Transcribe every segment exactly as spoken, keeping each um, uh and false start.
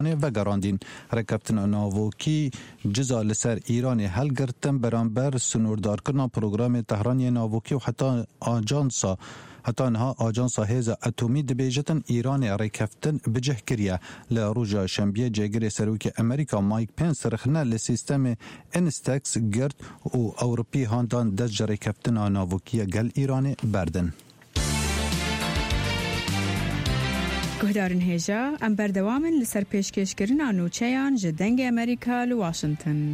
وگراندین رکبتن ناوکی جزا لسر ایران هلگرتن برانبر سنوردارکرنا پروگرام تهرانی ناوکی و حتی آجانسا حتی انها آجانسا هیز اتومی دبیجتن ایران رکفتن بجه کریه لروجا شنبیه جگر سروک امریکا مایک پنس رخنه لسیستم انستکس گرد و اوروپی هاندان دج رکفتن ناوکی گل ایران بردن. گهدارن هجا ام بردوامن لسر پیشکش کرن آنوچهان جدنگ امریکا لواشنطن.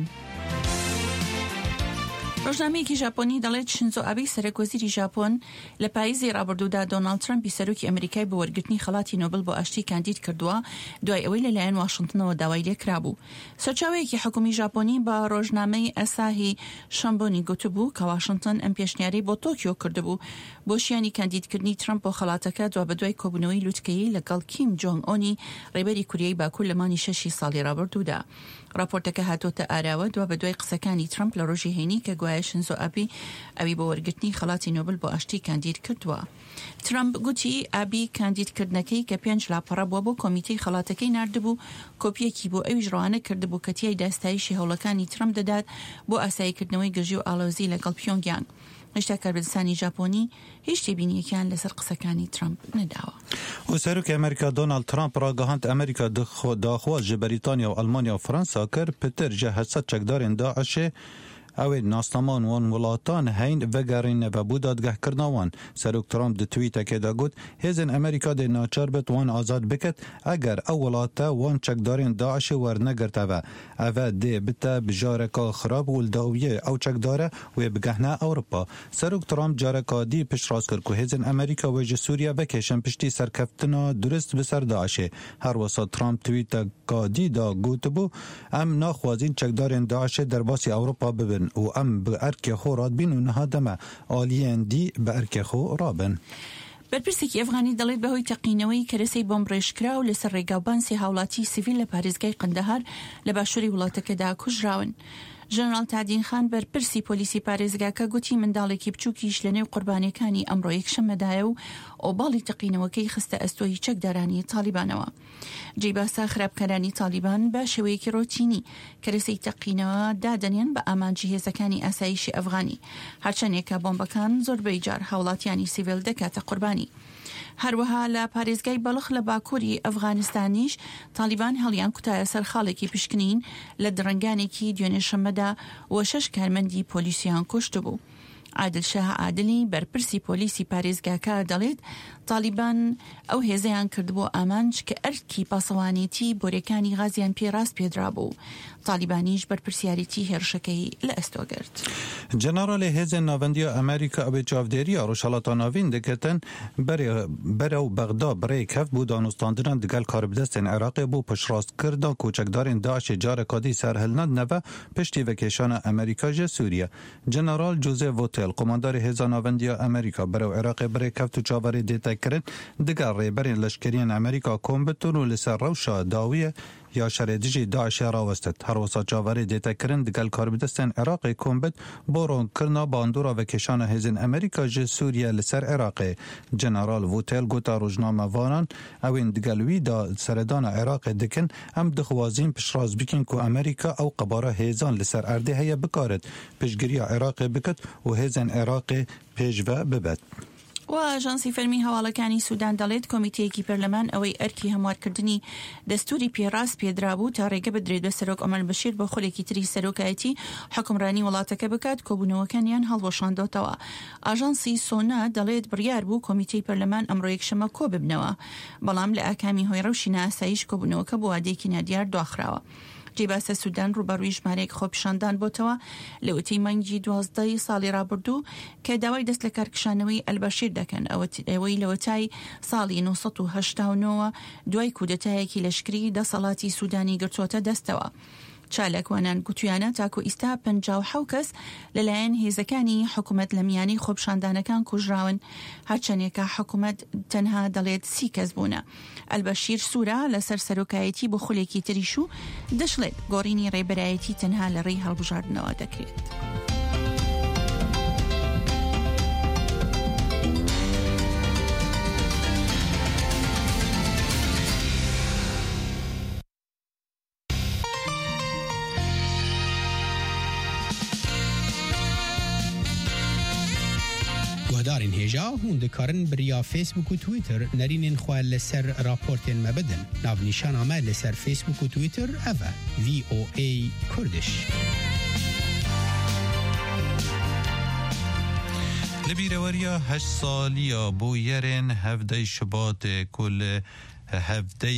روزنامه‌ای ژاپنی دەڵێت شینزۆ ئابێ سەرۆکوەزیری ژاپۆن لە پاییزی ڕابردوودا دۆناڵد ترامپی سەرۆکی ئەمریکای بۆ وەرگرتنی خەڵاتی نۆبل بۆ ئاشتی کاندید کردووە دوای ئەوەی لەلایەن واشنتنەوە داوای لێکرابوو. سەرچاوەیەکی حکومی ژاپۆنی بە ڕۆژنامەی ئەساهی شەمبۆنی گوتبوو کە واشنتن ئەم پێشنیارەی بۆ تۆکیۆ کردبوو بۆ شیانی کاندیدکردنی ترامپ بۆ خەڵاتەکە دوا بەدوای کۆبوونەوەی لوتکەیی لەگەڵ کیم جۆنگ ئۆنی ڕێبەری کوریای باکوور لە مانی شەشی ساڵی ڕابردوودا. راپۆرتەکە هاتۆتە ئاراوە دوا بەدوای قسەکانی ترامپ لە ڕۆژی هەینی کە گوایە شینزۆ ئابی ئەوی بۆ وەرگرتنی خەڵاتی نۆبل بۆ ئاشتی کاندید کردووە. ترامپ گوتی ئابی کاندیدکردنەکەی کە پێنج لاپەڕە بووە بۆ کۆمیتەی خەڵاتەکەی ناردبوو کۆپیەکی بۆ ئەویش ڕەوانە کردبوو کە تیای داستایشی هەوڵەکانی ترامپ دەدات بۆ ئاساییکردنەوەی گەژی و ئاڵۆزی لەگەڵ پیۆنگیانگ. هێشتا کاربەدەستانی ژاپۆنی هیچ تێبینیەکیان لەسەر قسەکانی ترامپ نەداوە. و سەرۆکی ئەمریکا دۆناڵد ترامپ ڕاگەهاند ئەمریکا داخواز ji بەریتانیا و ئەڵمانیا و فەرەنسا کرد پتر ji هەسەد چەکدارên داعشê اوید ناستمان وان ولاتان هین وگرین و بود دادگاه وان. سروک ترامپ د توییت که دا گوت هیزن امریکا د ناچار بت وان آزاد بکت اگر اولاتا وان چکدارین داعش ور نگرته و اوه ده بتا بجارکا خراب ولداویه او چکداره و بگهنه اروپا. سروک ترامپ جارکا دی پش راست کرد که هیزن امریکا و سوریا بکشن پشتی سرکفتنا درست بسر داعشه. هر وسط ترامپ توییت کادی دا گوت بو ام ناخوازین چکدارین داعش در باسی اروپا ببن و ام به ارک خو رادبین و نهادمه آلیان دی به ارک خو رابن. بەرپرسێکی ئەفغانی دەڵێت بەهۆی تەقینەوەی کەرەسەی بۆمب ڕێژکرا و لەسەر ڕێگاوبانسی هاوڵاتی سیڤیل لە پارێزگای قەندەهار لە باشووری وڵاتەکەدا کوژراون. ژەنەرال تادین خان بەرپرسی پۆلیسی پارێزگاکە گوتی منداڵێکی بچووکیش لە نێو قوربانیەکانی ئەمڕۆ یەکشەممەدایە و ئۆباڵی تەقینەوەکەی خستە ئەستۆی چەکدارانی تالیبانەوە. جێباسا خراپکارانی تالیبان بە شێوەیەکی ڕۆتینی کەرەسەی تەقینەوە دادەنێن بە ئامانجی هێزەکانی ئاسایشی ئەفغانی هەرچەندێکە بۆمبەکان زۆربەی جار هاوڵاتیانی سیڤیل دەکاتە قوربانی. هەروەها لە پارێزگای بەڵخ لە باکووری ئەفغانستانیش تالیبان هەڵیان کوتایە سەر خاڵێکی پشکنین لە درەنگانێکی دوێنێ شەممەدا و شەش کارمەندی پۆلیسیان کوشت بوو. عادل شاه عادلی بەرپرسی پۆلیسی پارێزگاکە دەڵێت تالیبان ئەو هێزەیان کرد بۆ ئامانج کە ئەرکی پاسەوانێتی بۆرەکانی غازیان پێڕاست پێدرا بوو. تالیبانیش بەرپرسیارەتی هێرشەکەی لە ئەستۆگرت. جنرال هێزن ناوەندیە ئەمریکا ئەبێ چاودێریە ڕۆژهەڵاتە ناوین دەکەتن بەرە و بەغدا بڕێ کەف بوو دانوستاندنان دگەل کاربدەستên عێراقê بۆ پشڕاستکردن کۆچەکدارên داعشê carekadî serhilnedine piştî vekeşana Amerîka ji Sûriye. General Joseph Votel komandarê hêza navendiya Amerîka berew Iraqê birê keft û çavarê dêtekirin diger rêberên leşkeriyên Amerîka kom bitin û li ser rewşa dawiyê یا شردیجی داعش راوستد. هر وسط جاوری دیتا کرن دگل کاربدستن عراقی کومبت بورون کرنا باندورا و کشان هزین امریکا جه سوریه لسر عراقی. جنرال ووتل گوتا روزنامه وانان اوین دگلوی دا سردان عراق دکن هم دخوازین پشراز بکن که امریکا او قباره هزان لسر ارده هیا بکارد پشگیری عراقی بکد و هزین عراقی پیشوه ببد. و ئاژانسی فەرمی هەواڵەکانی سوودان دەڵێت کۆمیتەیەکی پەرلەمان ئەوەی ئەرکی هەموارکردنی دەستوری پێڕاست پێدرابوو تا ڕێگە بدرێت بە سەرۆک ئەمەر بەشیر بە خولێکی تری سەرۆکایەتی حکومڕانی وڵاتەکە بکات کۆبوونەوەکانیان هەڵوەشاندۆتەوە. ئاژانسی سۆنا دەڵێت بڕیار بوو کۆمیتەی پەرلەمان ئەمڕۆ یەکشەممە کۆ ببنەوە بەڵام لە ئاکامی هۆی ڕەوشی ناسایش کۆبوونەوەکە بۆ وادەیەکی نادیار دواخراوە. جێباسە سوودان ڕوبەڕووی ژمارەیەک خۆپیشاندان بۆتەوە لە وتی مانگی دوازدەی ساڵی ڕابردوو کە داوای دەست لە کارکشانەوەی ئەلبەشیر دەکەن ئەوەی لەوەتای ساڵی نۆ سەد و هەشتا و نۆ دوای کودەتایەکی لەشکری دەسەڵاتی سوودانی گرتوۆتە دەستەوە. چالاکوانان گوتویانە تاکو ئیستا پەنجاو حەو کەس لەلایەن هێزەکانی حکوومەت لە میانی خۆپشاندانەکان کوژراون هەرچەندێکە حکوومەت تەنها دەڵێت سی کەس بوونە. ئەلبەشیر سوورە لەسەر سەرۆکایەتی بۆ خولێکی تریش و دەشڵێت گۆڕینی ڕێبەرایەتی تەنها لە ڕێی هەڵبژاردنەوە دەکرێت. گهدارین هجا هون دکارن بریا فیسبوک و تویتر نرینین خواه لسر راپورتین مبدن ناو نیشان آمد لسر فیسبوک و تویتر اوه وی او ای کردش. لبیروریا هشت سالیا بو یرین هفده شباط کل هفده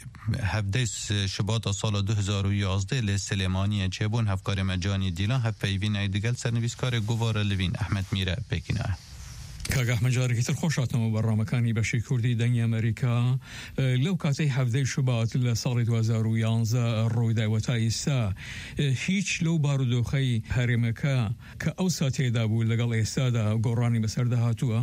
هفده شباط سال دو هزار و یازده لسلیمانی چبون هفکار مجانی دیلان هفیوین ایدگل سرنویسکار گوار لوین احمد میره پکینه. کاغ احمد جارێکی تر خۆشاتنەوە بەڕامەکانی بەشی کوردی دەنگی ئەمریکا لەو کاتەی هەفتەی شوبات لە ساڵی دو هزار و یانزە ڕوویداوە تا ئێستا هیچ لەو بارودۆخەی هەرێمەکە کە ئەو ساتێدا بوو لەگەڵ ئێستادا گۆڕانی بەسەردا هاتووە؟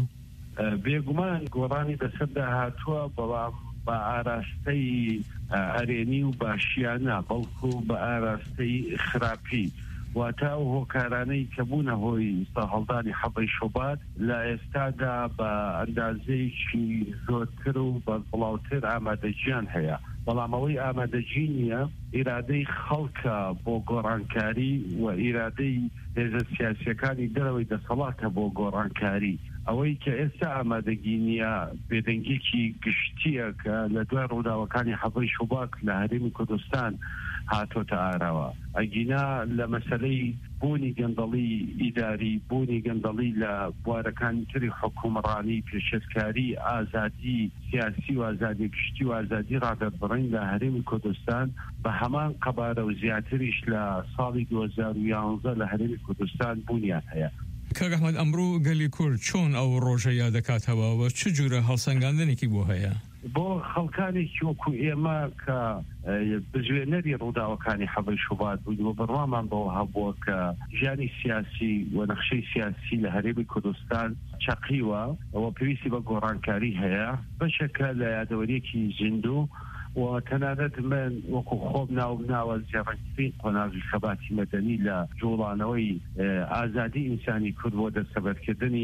بێگومان گۆڕانی بەسەردا هاتووە، بەڵام بە ئاراستەی ئەرێنی و باشیانە، بەڵکو بە ئاراستەی خراپی واتە ئەو هۆکارانەی کە بوونە هۆی هەڵدانی حەبەی شوبات لە ئێستادا بە ئەندازەیەکی زۆرتر و بە بڵاوتر ئامادەجیان هەیە، بەڵام ئەوەی ئامادەجی نییە ئیرادەی خەڵکە بۆ گۆڕانکاری و ئیرادەی هێزە سیاسیەکانی دەرەوەی دەسەڵاتە بۆ گۆڕانکاری. ئەوەی کە ئێستا ئامادەگی نییە بێدەنگێکی گشتیە کە لە دوای ڕووداوەکانی حەبەی شوبات لە هەرێمی کوردستان هاتۆتە ئاراوە. ئەگینا لە مەسەلەی بوونی گەندەڵی ئیداری، بوونی گەندەڵی لە بوارەکانی تری حکومڕانی، پێشکەشکاری، ئازادی سیاسی و ئازادی گشتی و ئازادی ڕادەربڕین لە هەرێمی کوردستان بە هەمان قەبارە و زیاتریش لە ساڵی دو هزار و یانزە لە هەرێمی کوردستان بوونیان هەیە. کاغ احمد ئەمڕۆ گەلی کورد چۆن ئەو ڕۆژە یادەکاتەوە و چ جورە هەڵسەنگاندنێکی بۆ هەیە؟ بۆ خەڵکانێکی وەکو ئێمە کە بزوێنەری ڕووداوەکانی حەبەی شوبات بووین و بڕوامان بەوە هەبووە کە ژیانی سیاسی و نەخشەی سیاسی لە هەرێمی کوردستان چەقیوە، ئەوە پێویستی بە گۆڕانکاری هەیە، بەشەکە لە یادەوەریەکی زیندوو و تەنانەت من وەکو خۆم ناو بناوە زێڕەنگترین قۆناغی خەباتی مەدەنی لە جوڵانەوەی ئازادی ئینسانی کورد بۆ دەستەبەرکردنی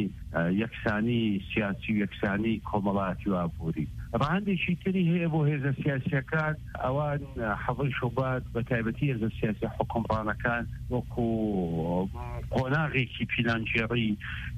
یەکسانی سیاسی و یەکسانی کۆمەڵایەتی و ئابووری. ڕاهەندێکی تری هەیە بۆ هێزە سیاسیەکان، ئەوان حەبەی شوبات بە تایبەتی هێزە سیاسی حکومڕانەکان وەکو قۆناغێکی پیلانجێڕی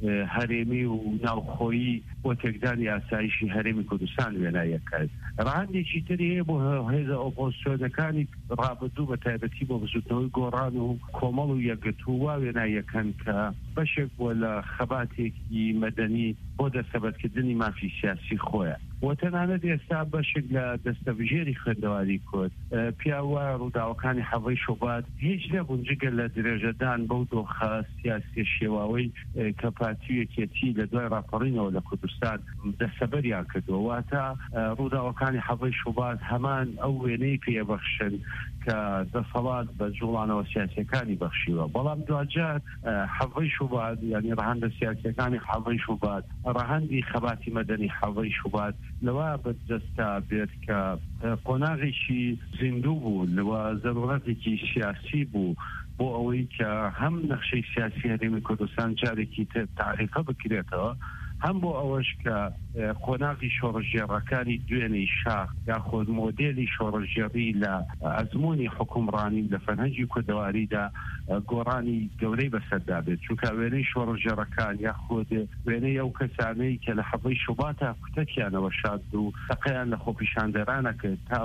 هەرێمی و ناوخۆیی بۆ تێکدانی ئاسایشی هەرێمی کوردستان وێنایەکات. ڕاهەندێکی تری هەیە بۆ هێزە ئۆپۆزیسیۆنەکانی ڕابردوو بە تایبەتی بۆ بزوتنەوەی گۆڕان و کۆمەڵ و یەکگرتووە وێنایەکەن کە بەشێک بۆ لە خەباتێکی مەدەنی بۆ دەستەبەرکردنی مافی سیاسی خۆیە. و تەنانەت ئێستا بەشێک لە دەستەبژێری خوێندەواری کورد پیاوە ڕووداوەکانی حەبەی شوبات هیچ نەبوون جگە لە درێژەدان بەو دۆخە سیاسی شێواوەی کە پارتی و یەکێتی لە دوای ڕاپەڕینەوە لە کوردستان دەستەبەریان کردووە. واتە ڕووداوەکانی حەبەی شوبات هەمان ئەو وێنەی پێبەخشن کە دەسەڵات بە جوڵانەوە سیاسیەکانی بەخشیوە، بەڵام دوجار حەبەی شوبات یعنی ڕەهەندە سیاسیەکانی حەبەی شوبات، ڕەهەندی خەباتی مەدەنی حەبەی شوبات لەوە بەدەستا بێت کە قۆناغێکی زیندوو بوو، لەوە زەرورەتێکی سیاسی بوو بۆ ئەوەی کە هەم نەخشەی سیاسی هەرێمی کوردستان جارێکی تر تعریفە بکرێتەوە، هەم بۆ ئەوەش کە قۆناغی شۆڕژێڕەکانی دوێنەی شاخ یاخۆ مۆدێلی شۆڕژێڕی لە ئەزمموی حکومڕانی لە فەرهەنگی کوردەواریدا گۆڕانی گەورەی بەسەردا بێت، چونکە وێنەی شۆڕژێڕەکان یاخۆ وێنەی ئەو کەسانەی کە لە حەبەی شوباتە کوتەکیانەوە شاد و تەقەیان لە خۆپیشاندەرانە کرد تا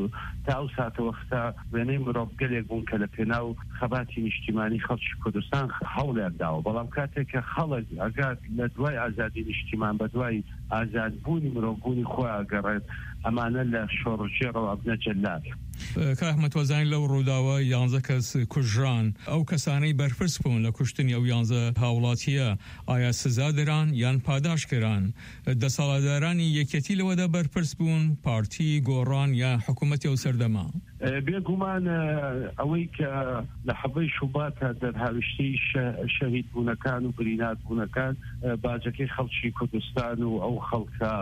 تا ئەو ساتە وەختە وێنەی مرۆڤ گەلێک بوون کە لە پێناو خەباتی نیشتیمانی خەڵکی کوردستان هەوڵیان داوە، بەڵام کاتێک کە خەڵک ئەگات لە دوای ئازادی نیشتیمان بە دوای ئازادبوونی مرۆڤبوونی خۆی ئەگەڕێت، ئەمانە لە شۆڕژێڕەوە بنە جەلات. کاغ احمد وەزانی لەو ڕووداوە یانزە کەس کوژران، ئەو کەسانەی بەرپرس بوون لە کوشتنی ئەو یانزە هاوڵاتیە ئایا سزا دەران یان پاداش کران؟ دەسەڵاتدارانی یەکێتی لەوەدا بەرپرس بوون، پارتی گۆڕان یا حکوومەتی ئەو سەردەما؟ بێگومان ئەوەی کە لە حەبەی شوبات دەرهاویشتەی شەهید بوونەکان و برینات بوونەکان باجەکەی خەڵکی کوردستان و ئەو خەڵکە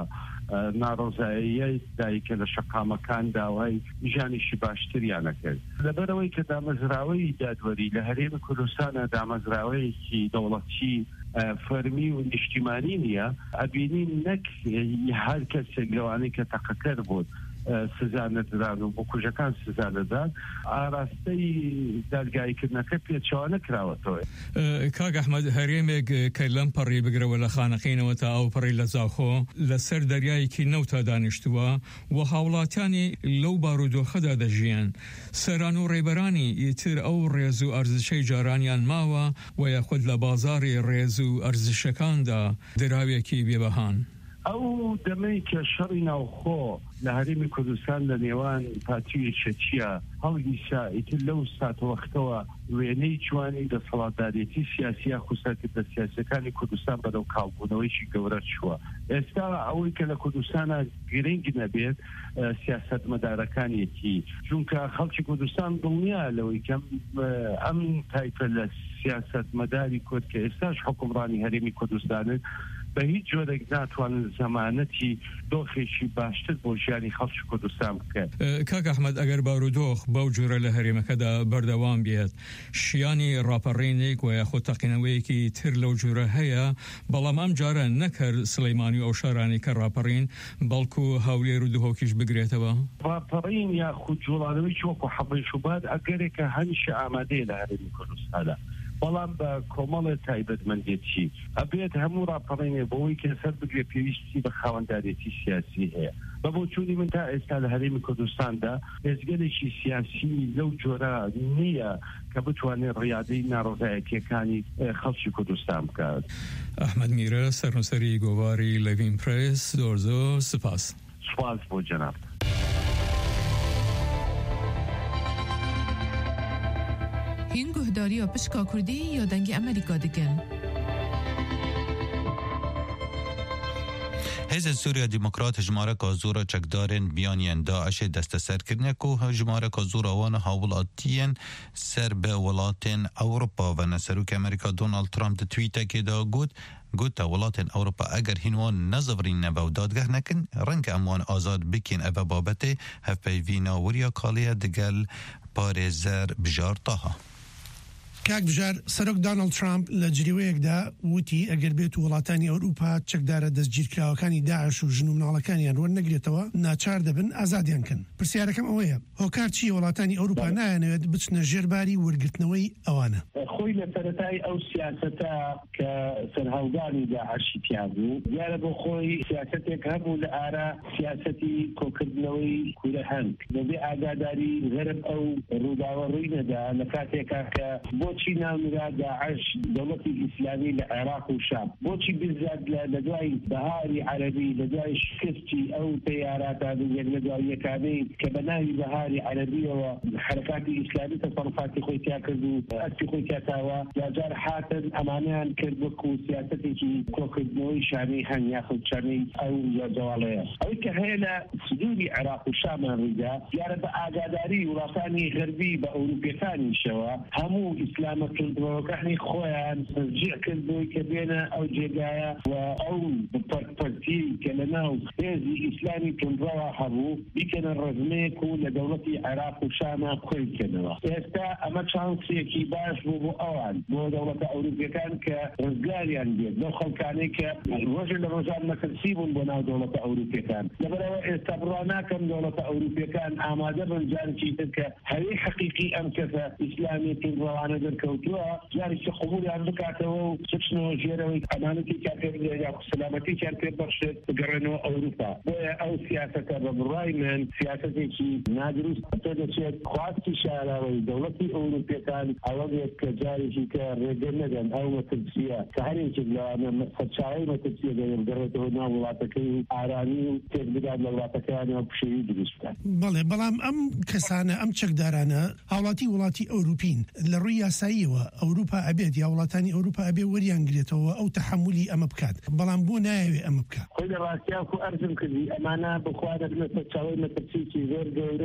ناڕۆزاییە دایکە لە شەقامەکان داوای ژیانیشی باشتریانە کرد. لەبەرەوەی کە دامەزراوەی دادوەری لە هەرێمی کوردستانە دامەزراوەیەکی دەوڵەتی فەرمی و نیشتیمانی نییە، ئەبینین نەک هەر کەسێک لەوانەی کە تەقەکەر بوون سزانەدران و بۆ کوژەکان سزانەدان ئاراستەی دادگایکردنەکە پێچەوە نەکراوەتەوە. کاک ئەحمەد هەرێمێک کە لەم پەڕی بگرەوە لە خانەقینەوە تا ئەو پەڕی لە زاخۆ لەسەر دەریایەکی نەوتا دانیشتووە و هاوڵاتیانی لەو بارودۆخەدا دەژیان. سەران و ڕێبەرانی ئیتر ئەو ڕێز و ئەرزشەی جارانیان ماوە و یاخود لە بازاری ڕێز و ئەرزشەکاندا دراوێکی بێبەهان. ئەو دەمەی کە شەڕی ناوخۆ لە هەرێمی کوردستان لە نێوان پارتیە چەچیە هەڵگیسا ئیتر لەو ساتوەختەوە وێنەی جوانی دەسەڵاتدارێتی سیاسیە خوسەرکردە سیاسەکانی کوردستان بەرەو کاڵبوونەوەیکی گەورە چووە. ئێستا ئەوەی کە لە کوردستانە گرنگ نەبێت سیاسەتمەدارەکانێتی چونکە خەڵکی کوردستان دڵنیا لەوەی کەم ئەم تایپە لە سیاسەتمەداری کورد کە ئێستاش حکومڕانی هەرێمی کوردستانن بە هیچ جۆرێک ناتوانن زەمانەتی دۆخێکی باشتر بۆ ژیانی خەڵکی کوردستان بکەن. کاک ئەحمەد ئەگەر بارودۆخ بەو جۆرە لە هەرێمەکەدا بەردەوام بێت شیانی ڕاپەڕینێک و یاخود تەقینەوەیەکی تر لەو جۆرە هەیە بەڵام ئەم جارە نەکرد سلەیمانی و ئەو شارانی کە ڕاپەڕین بەڵکو هەولێر و دهۆکیش بگرێتەوە. ڕاپەڕین یاخود جوڵانەوەی وەکو حەبەی شوبات ئەگەرێکە هەمیشە ئامادەیە لە هەرێمی کوردستانە بەڵام بە کۆمەڵە تایبەتمەندێتی ئەبێت هەموو ڕاپەڕینێ بەوەی کە سەر بگرێ پێویستی بە خاوەندارێتی سیاسی هەیە. بە بۆ چوونی من تا ئێستا لە هەرێمی کوردستاندا هێزگەلێکی سیاسی لەو جۆرە نییە کە بتوانێت ڕیادەی ناڕۆژایەتیەکانی خەڵکی کوردستان بکات. ئەحمەد میرە سەرنووسەری گۆواری لەڤین پرێس زۆر زۆر سپاس. سپاس بۆ جەناب. هین گهداری و پشکا کردی یا دنگ امریکا دکن؟ حزب سوریا دموکرات هجماره که زورا چکدارن بیانین داعش دست سر کرنه که هجماره که زورا وان حولاتین سر به ولاتین اوروپا و نسروک امریکا دونالد ترامپ ده توییته که دا گود گود تا ولاتین اوروپا اگر هینوان نظورین نبو دادگه نکن رنگ اموان آزاد بکن او بابته هف پیوینا وریا کالیه دگل پارێزەر بژار تاها. کاک بژار سەرۆک دۆناڵد ترامپ لە جریوەیەکدا وتی ئەگەر بێت و وڵاتانی ئەوروپا چەکدارە دەستگیرکراوەکانی داعش و ژن و مناڵەکانیان وەرنەگرێتەوە ناچار دەبن ئازادیان کەن. پرسیارەکەم ئەوەیە هۆکار چی وڵاتانی ئەوروپا نایانەوێت بچنە ژێرباری وەرگرتنەوەی ئەوانە؟ خۆی لە سەرەتای ئەو سیاسەتە کە سەرهەڵدانی داعشی تیا بوو دیارە بۆ خۆی سیاسەتێک هەبوو لە ئارە سیاسەتی کۆکردنەوەی کوورە هەنگ بەبێ ئاگاداری غەرب ئەو ڕووداوە ڕووی نەدا لە کاتێکا کە بۆچی ناونرا داعش دەوڵەتی ئیسلامی لە عێراق و شام بۆچی بزاد لە دوای بەهاری عەرەبی لە دوای شکستی ئەو تەیاراتان یەک لە دوای یەکانەی کە بە ناوی بەهاری عەرەبیەوە حرەکاتی ئیسلامی تەسەڕوفاتی خۆی تیا کرد و ئەستی خۆی تیاتاوە جاجار حاتن ئەمانیان کرد وەکو سیاسەتێکی کۆکردنەوەی شانەی هەن یاخود شانەی ئەو جەواڵەیە ئەوەی کە هەیە لە سنووری عێراق و شامان ڕوویدا دیارە بە ئاگاداری وڵاتانی غەربی بە ئەوروپیەکانیشەوە هەموو ئیسلامە کردنەوەکانی خۆیان تەشجیع کرد بۆی کە بێنە ئەو جێگایە و ئەو پەرپەرتی کە لە ناو هێزی ئیسلامی تونڕەوە هەبوو بیکەنە ڕزمەیەک و لە دەوڵەتی عێراق و شامە کۆی بکەنەوە. ئێستا ئەمە چانسێکی باش بوو بۆ ئەوان بۆ دەوڵەتە ئەوروپیەکان کە ڕزگاریان بێت لەو خەڵکانەی کە ڕۆژێ لە ڕۆژان مەترسی بوون بۆ ناو دەوڵەتە ئەوروپیەکان. لەبەرەوە ئێستا بڕوا ناکەم دەوڵەتە ئەوروپیەکان ئامادە بن جارێکی تر کە هەوی حەقیقی ئەم کەسە ئیسلامی تونڕەوانە دەرکەوتووە جارێکی قبولیان بکاتەوە و بچنەوە ژێرەوەی ئەمانەتێکیان پێ بدرێت یا سەلامەتێکیان پێ بەخشێت بگەڕێنەوە ئەوروپا. بۆیە ئەو سیاسەتە بە بڕای من سیاسەتێکی نادروست تۆ دەچێت خواستی شاراوەی دەوڵەتی ئەوروپیەکان ئەوە بێت کە جارێکی کە ڕێگە نەدەن ئەو مەترسیە کە هەرێکێک لەوانە سەرچاوەی مەترسیە دەگەڕێتەوە ناو وڵاتەکەی و ئارامی و تێک بدات لە وڵاتەکانەوە پشەوی دروست بکات. بەڵێ بەڵام ئەم کەسانە ئەم چەکدارانە هاوڵاتی وڵاتی ئەوروپین لە ڕووی یاساییەوە ئەوروپا ئەبێت یا وڵاتانی ئەوروپا ئەبێ وەریانگرێتەوە ئەو تەحملی ئەمە بکات بەڵام بۆ نایەوێ ئەمە بکات. خۆی لە ڕاستیاکو ئەرزم کردی ئەمانە بخوارە بنە سەرچاوەی مەترسیی زۆر گەورە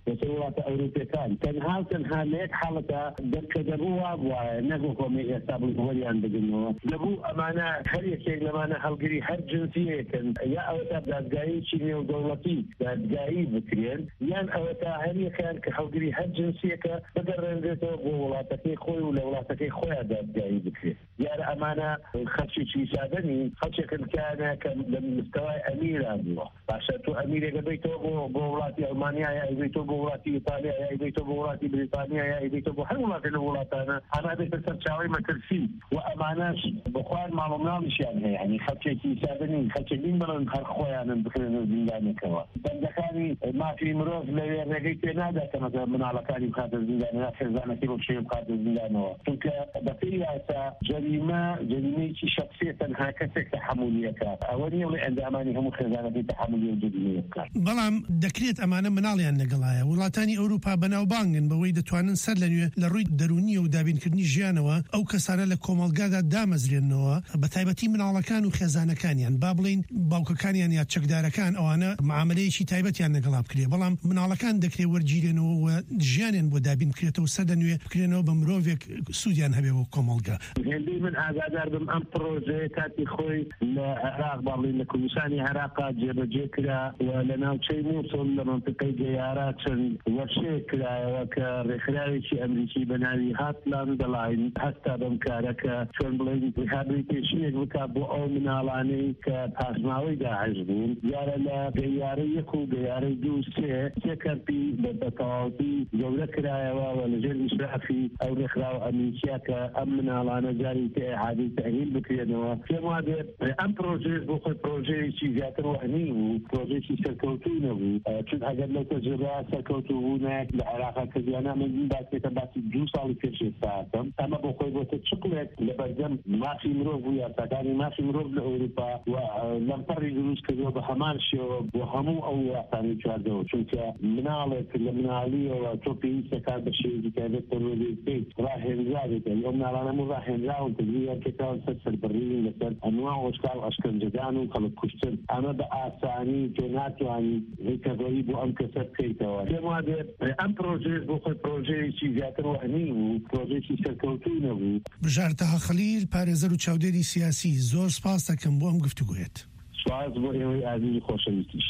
لەسەر وڵاتە ئەوروپیەکان تەنها تەنها لە یەک حاڵەتە دەرکە دەبوو وایە نەگو کۆمەڵی ئێستا بڵگوەریان بگرنەوە دەبوو ئەمانە هەر یەکێک لەمانە هەڵگری هەر جنسیەکەن یا ئەوەتا دادگاییی نێودەوڵەتی دادگایی بکرێن یان ئەوەتا هەر یەکیان کە هەڵگری هەر جنسیەکە بگەڕێنرێتەوە بۆ وڵاتەکەی خۆی و لە وڵاتەکەی خۆیان دادگایی بکرێت دیارە ئەمانە خەڵکێکی سادەنی خەڵکێکن کانە کە لە مستەوای ئەمیران بووە باشە تۆ ئەمیرێکە بێتەوە بۆ بۆ وڵاتی ئەڵمانیا یا ئەیبێتەوە بۆ وڵاتی ئیتالیا یا ئەیبێتەوە بۆ وڵاتی بریتانیا یا ئەیبێتەوە بۆ هەر وڵاتی لە وڵاتانە ئەمە بێتە سەر چاوەی مەترسی و ئەمانەش بەخوار ماڵ و مناڵیشیان هەیە یعنی خەڵکێکی سادەنی خەڵکێک نین بڵن هەر خۆیانن بکرێنەوە زیندانێکەوە بەندەکانی مافی مرۆڤ لە ڕێگەی پێ ناداتەمەکە مناڵەکانی بخاتە زیندان یا خێزانەکەی بۆ شێ بخاتە زیندانەوە چونکە بەپێی یاسا جەریمە جەریمەیەکی شەخصیە تەنها کەسێک تەحمولیەکە ئەوە نیە بڵێ ئەندامانی هەموو خێزانەکەی تەحمولی و جەریمەیە بکات بەڵام دەکرێت ئەمانە مناڵیان لەگەڵایە وڵاتانی ئەوروپا بەناوبانگن بەوەی دەتوانن سەر لەنوێ لە ڕووی دەرونیە و دابینکردنی ژیانەوە ئەو کەسانە لە کۆمەڵگادا دامەزرێنەوە بە تایبەتی مناڵەکان و خێزانەکانیان با بڵین باوکەکانیان یا چەکدارەکان ئەوانە معاملەیەکی تایبەتیان لەگەڵا بکرێ بەڵام مناڵەکان دەکرێت وەرگیرێنەوە و ژیانیان بۆ دابین بکرێتەوە سەر لەنوێ بکرێنەوە بە مرۆڤێک سوودیان هەبێ بۆ کۆمەڵگا هێندەی من ئاگادار بم ئەم پرۆژەیە کاتی خۆی لە عێراق باڵین لە کوردستانی عێراقا جێبەجێ کرا و لە ناوچەی مووسڵ لە منطقەی گەیارا چەند وەرشەیە کرایەوە کە ڕێکخراوێکی ئەمریکی بە ناوی هاتلاند دەڵاین هەستا بەم کارەکە چۆن بڵێن ریهابلیتیشنێک بکات بۆ ئەو مناڵانەی کە پاشماوەی داعش بوون یارە لە گەیارەی یەک و گەیارەی دوو سێ سێ کەرپی بە تەواوەتی گەورە کرایەوە و لەژێر ئیشرافی ئەو ڕێکخراو ئەمریکیا کە ئەم مناڵانە جاری تێ ئاعادەی تەهیل بکرێنەوە پێم وا دێت ئەم پرۆژەیە بۆ خۆی پرۆژەیەکی زیاتر وەهمی بوو پرۆژەیەکی سەرکەوتوو نەبوو چون ئەگەر لەو تەجربەیە سەرکەوتوو بوو نایەک لە عێراقا کە دیانە من باسێتە باسی دوو ساڵی پێش ئێستاکەم ئەمە بۆ خۆی بۆتە چقلێک لە بەردەم مافی مرۆڤ و یاساکانی مافی مرۆڤ لە ئەوروپا و لەمپەڕی دروست کردووە بە هەمان شێوە بۆ هەموو ئەو یاسانی چواردەوە چونکە مناڵێک لە مناڵیەوە تۆ پێویستەکان بە شێوەیەکی تایبەت پەروەردەیەکەیت ڕاهێنرابێت ئەو مناڵانە هەموو ڕاهێنراون تدبیرکێکەوە سەر سەربڕین لەسەر ئەنواع وەشکال ئەشکەنجەدان و خەڵک کوشتن ئەمە بە ئاسانی تۆ ناتوانانی ڕێکەبەری بۆ ئەم کەسە بکەیتەوە پێم وا دێت ئەم پرۆژەیە بۆ خۆی پرۆژەیەکی زیاتر وەهمی بوو پرۆژەیەکی سەرکەوتوو نەبوو. بژار تەها خەلیل پارێزەر و چاودێری سیاسی زۆر سپاس دەکەم بۆ ئەم گفتوگویت. سپاس بۆ ئێوەی ئازیزی خۆشەویستیش.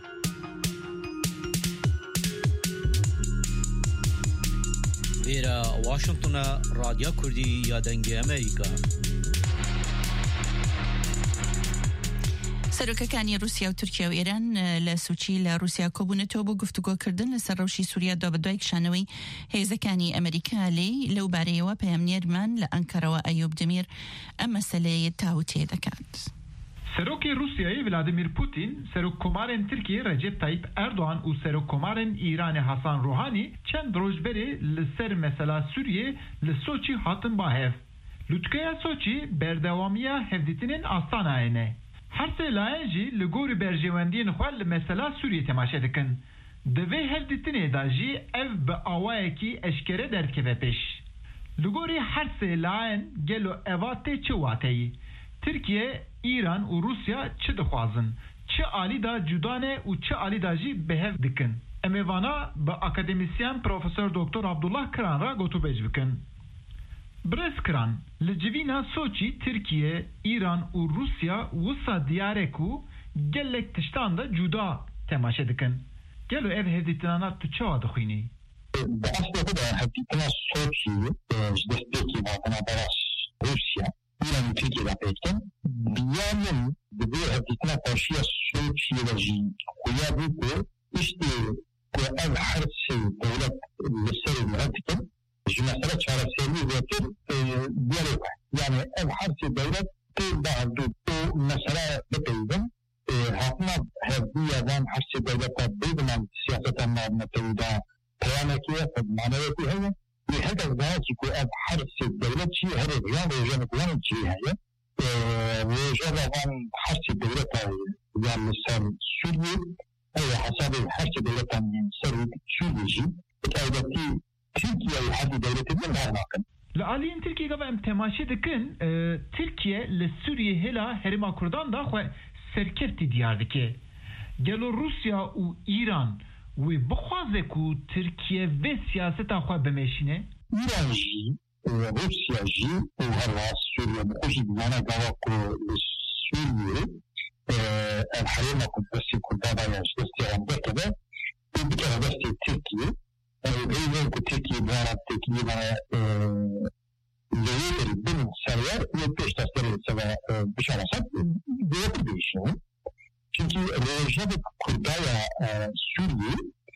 وێرە واشنگتنە رادیۆ کوردی یا دەنگی ئەمریکا. سەرۆکەکانی رووسیا و تورکیا و ئێران لە سوچی لە رووسیا کۆبوونەتەوە بۆ گفتوگۆکردن لەسەر ڕەوشی سووریا بە دوای کشانەوەی هێزەکانی ئەمریکا لێ لەو بارەیەوە پەیامنێرمان لە ئەنکەرەوە ئەیوب دەمیر ئەم مەسەلەیە تاوتێ دەکات. سەرۆکی رووسیای ولادیمیر پوتین سەرۆککۆمارên Tirkiye Recep Tayyip Erdoğan û سەرۆککۆمارên Îranê Hasan Rouhani çend roj berê li ser mesela Sûriye li Soçi hatin bahev. Lûtkeya Soçi berdewamiya hevdîtinên Astanayê ne. Her sê layên jî li gorî berjêwendiyên xwe li mesela Sûriye temaşe dikin. Di vê hevdîtinê da jî ev bi awayekî eşkere derkeve pêş. Li gorî her sê layên gelo eva tê çi wateyî? Tirkiye, İran û Rusya çi dixwazin? Çi alî da cudane û çi alî da jî behev dikin? Em ê vana bi akademisyen Profesör Doktor Abdullah Kiran ra gotûbêj bikin. Birêz Kiran, li civîna Soçî Tirkiye, İran û Rusya wisa diyare ku gelek tiştan da cuda temaşe dikin. Gelo ev hevdîtinana tu çawa dixwînî? Bi aslê de hevdîtina Soçî ji destekî hatina beras Rusya İran û Tirkiye'de peykin biyanın bi hevdîtina karşıya Soçî'ye de jî xuya bû ku işte ku ev her sê devlet li serê mihet dikin ji mesele çareseriyê vekir diyarê xwe yani ev her sê devlet tê dahildû û mesele bipeyvin hatina hevdîya van her sê devleta bêdiman siyaseta navnetewî da peyamekî maneviyetî heye ve hedef daha ki ku ev her sê devlet çi her yan rojan kuyan çi heye rojan van her sê devleta yani ser Suriye ev hesabı her sê devletan ser Suriye jî taybetî Türkiye hadi devletinden daha nakın. Li aliyên Tirkiye gava em temaşe dikin Tirkiye li Sûriye hêla Herêma Kurdan da xwe serkeftî diyar dike. Gelo Rusya û İran وی بخوازه کو ترکیه و سیاست آخوا بمیشینه؟ ایران جی روسیا جی و هر سوریا بخوشی بمانا قوا کو سوریه الحريم كنت كنت أنا استعمال كذا وبكرة بس تركيا وإذا كنت تركيا بنا تركيا بنا لغير بين سريع وبيش تستمر سوا بشارة سب بيوت بيشون çünkü rejim Kurdaya Suriye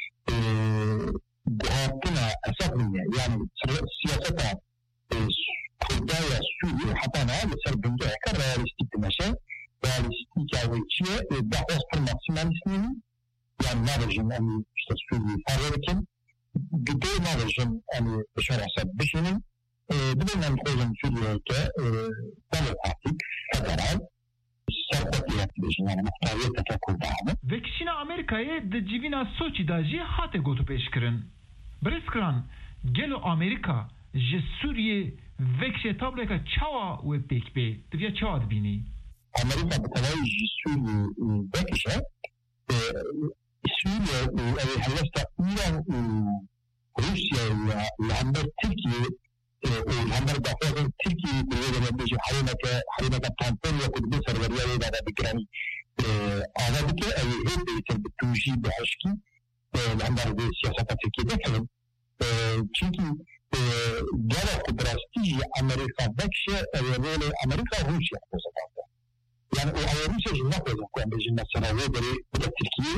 buhatına esas niye yani siyasete Kurdaya Suriye hatta ne mesela bence ekar realistik bir mesele realistik avcıya daha az bir maksimalistinin yani ne rejim yani işte Suriye farlarken bir de ne rejim yani Bashar Assad Bashir'in bir de ne rejim Suriye'de demokratik federal Vekşina Amerika'ya de civina Soçi daji hate gotu peşkirin. Breskran gelo Amerika je Suriye vekşe tableka çava ve pekbe. Divya çava dibini. Amerika bu kadar je Suriye vekşe Suriye evi halasta İran Rusya ile Lambert Türkiye والهمبر دافعه تركي بيقول لك بيجي حريمك حريمك تانتون ياخذ بسر ورياضي هذا بكراني هذا بك اي هيك بتوجي بعشكي الهمبر دي سياسه تركي داخل çünkü جرى قدراستي امريكا بكشه ولا امريكا روسيا وزبطه يعني روسيا جنات وزبطه بيجي مثلا ودري تركيا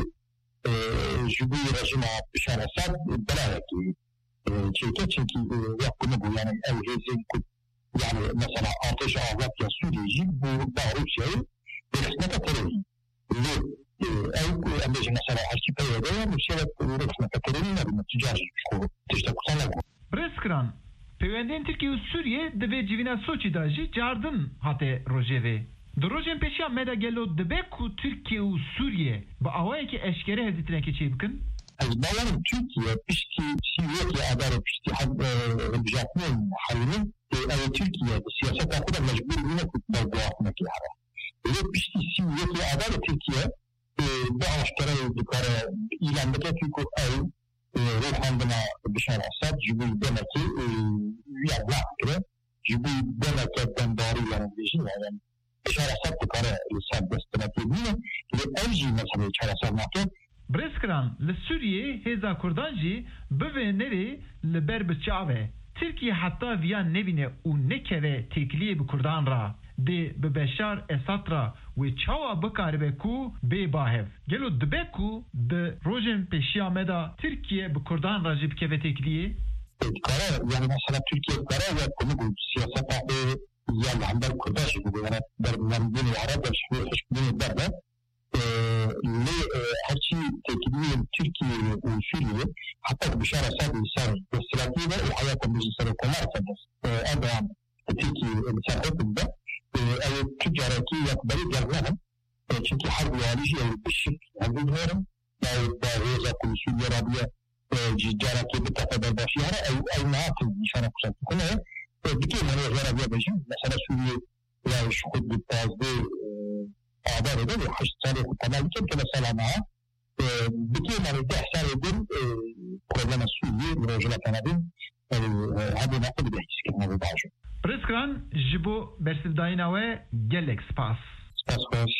جبي رجيم بشار اسد بلاكي çünkü çünkü yapımı bu yani evhezin yani mesela ateş ağlat ya Suriye bu da Rusya'yı resmete terörü ve ev mesela arşipelagda Rusya'da resmete terörü ne ticari şu işte kusana Breskran Pevenden Türkiye Suriye de civina Soçi daji cardın hate rojeve Drojen peşia meda gelo de ku Türkiye u Suriye bu avaya ki eşkere hezitine keçi bıkın البلد تركيا بشتي سيوكي أدارة بشتي حد رجعتين حالين أو تركيا السياسة تأخذ مجبور هنا كنت موضوعات مكيحة إذا بشتي سيوكي أدارة تركيا بعض اشترى ذكرى إلى مكاتبكو أو روح عندنا بشار أسد جبوا دمكي يعني لا كده جبوا دمكي دنداري يعني بيجي يعني بشار أسد ذكرى لسان دستناتينية إذا أرجي مثلا بشار أسد ناكي Breskran li Suriye heza Kurdan jî bive nerê li ber bi çave. Tirkiye hatta viyan nebine û nekeve têkiliyê bi Kurdan ra dê bi Beşar Esad ra wê çawa bikaribe ku bê bahev. Gelo dibe ku di rojên pêşiya me da Tirkiye bi Kurdan ra jî bikeve têkiliyê? Dikare yani mesela Türkiye dikare ve konu bu siyaseta yani hamber Kurdan jî bu yani bermendin Arap ve hiçbir derbe li herçi tekniği Türkiye ve Suriye hatta Bashar Assad insan istirahatine ve hayata meclisleri komarsanız Erdoğan Türkiye insan hepinde ev ticareti yakbali gelmem çünkü harbi valici ev bişik anlıyorum ev bazı zakon Suriye Arabiya ticareti bir tafada başıyara ev ev ne yapın nişana kusat konu bir kere Suriye Arabiya bişim mesela Suriye ya şu kuddu bazı آدار ده هشت سال تمام كم كده سلامة بكي ما رجع سال يقول problem السوري ورجل كندين هذا نقول بيحكي كنا بداجو. بريسكران جبو برسداينا و جالك سباس. سباس خوش.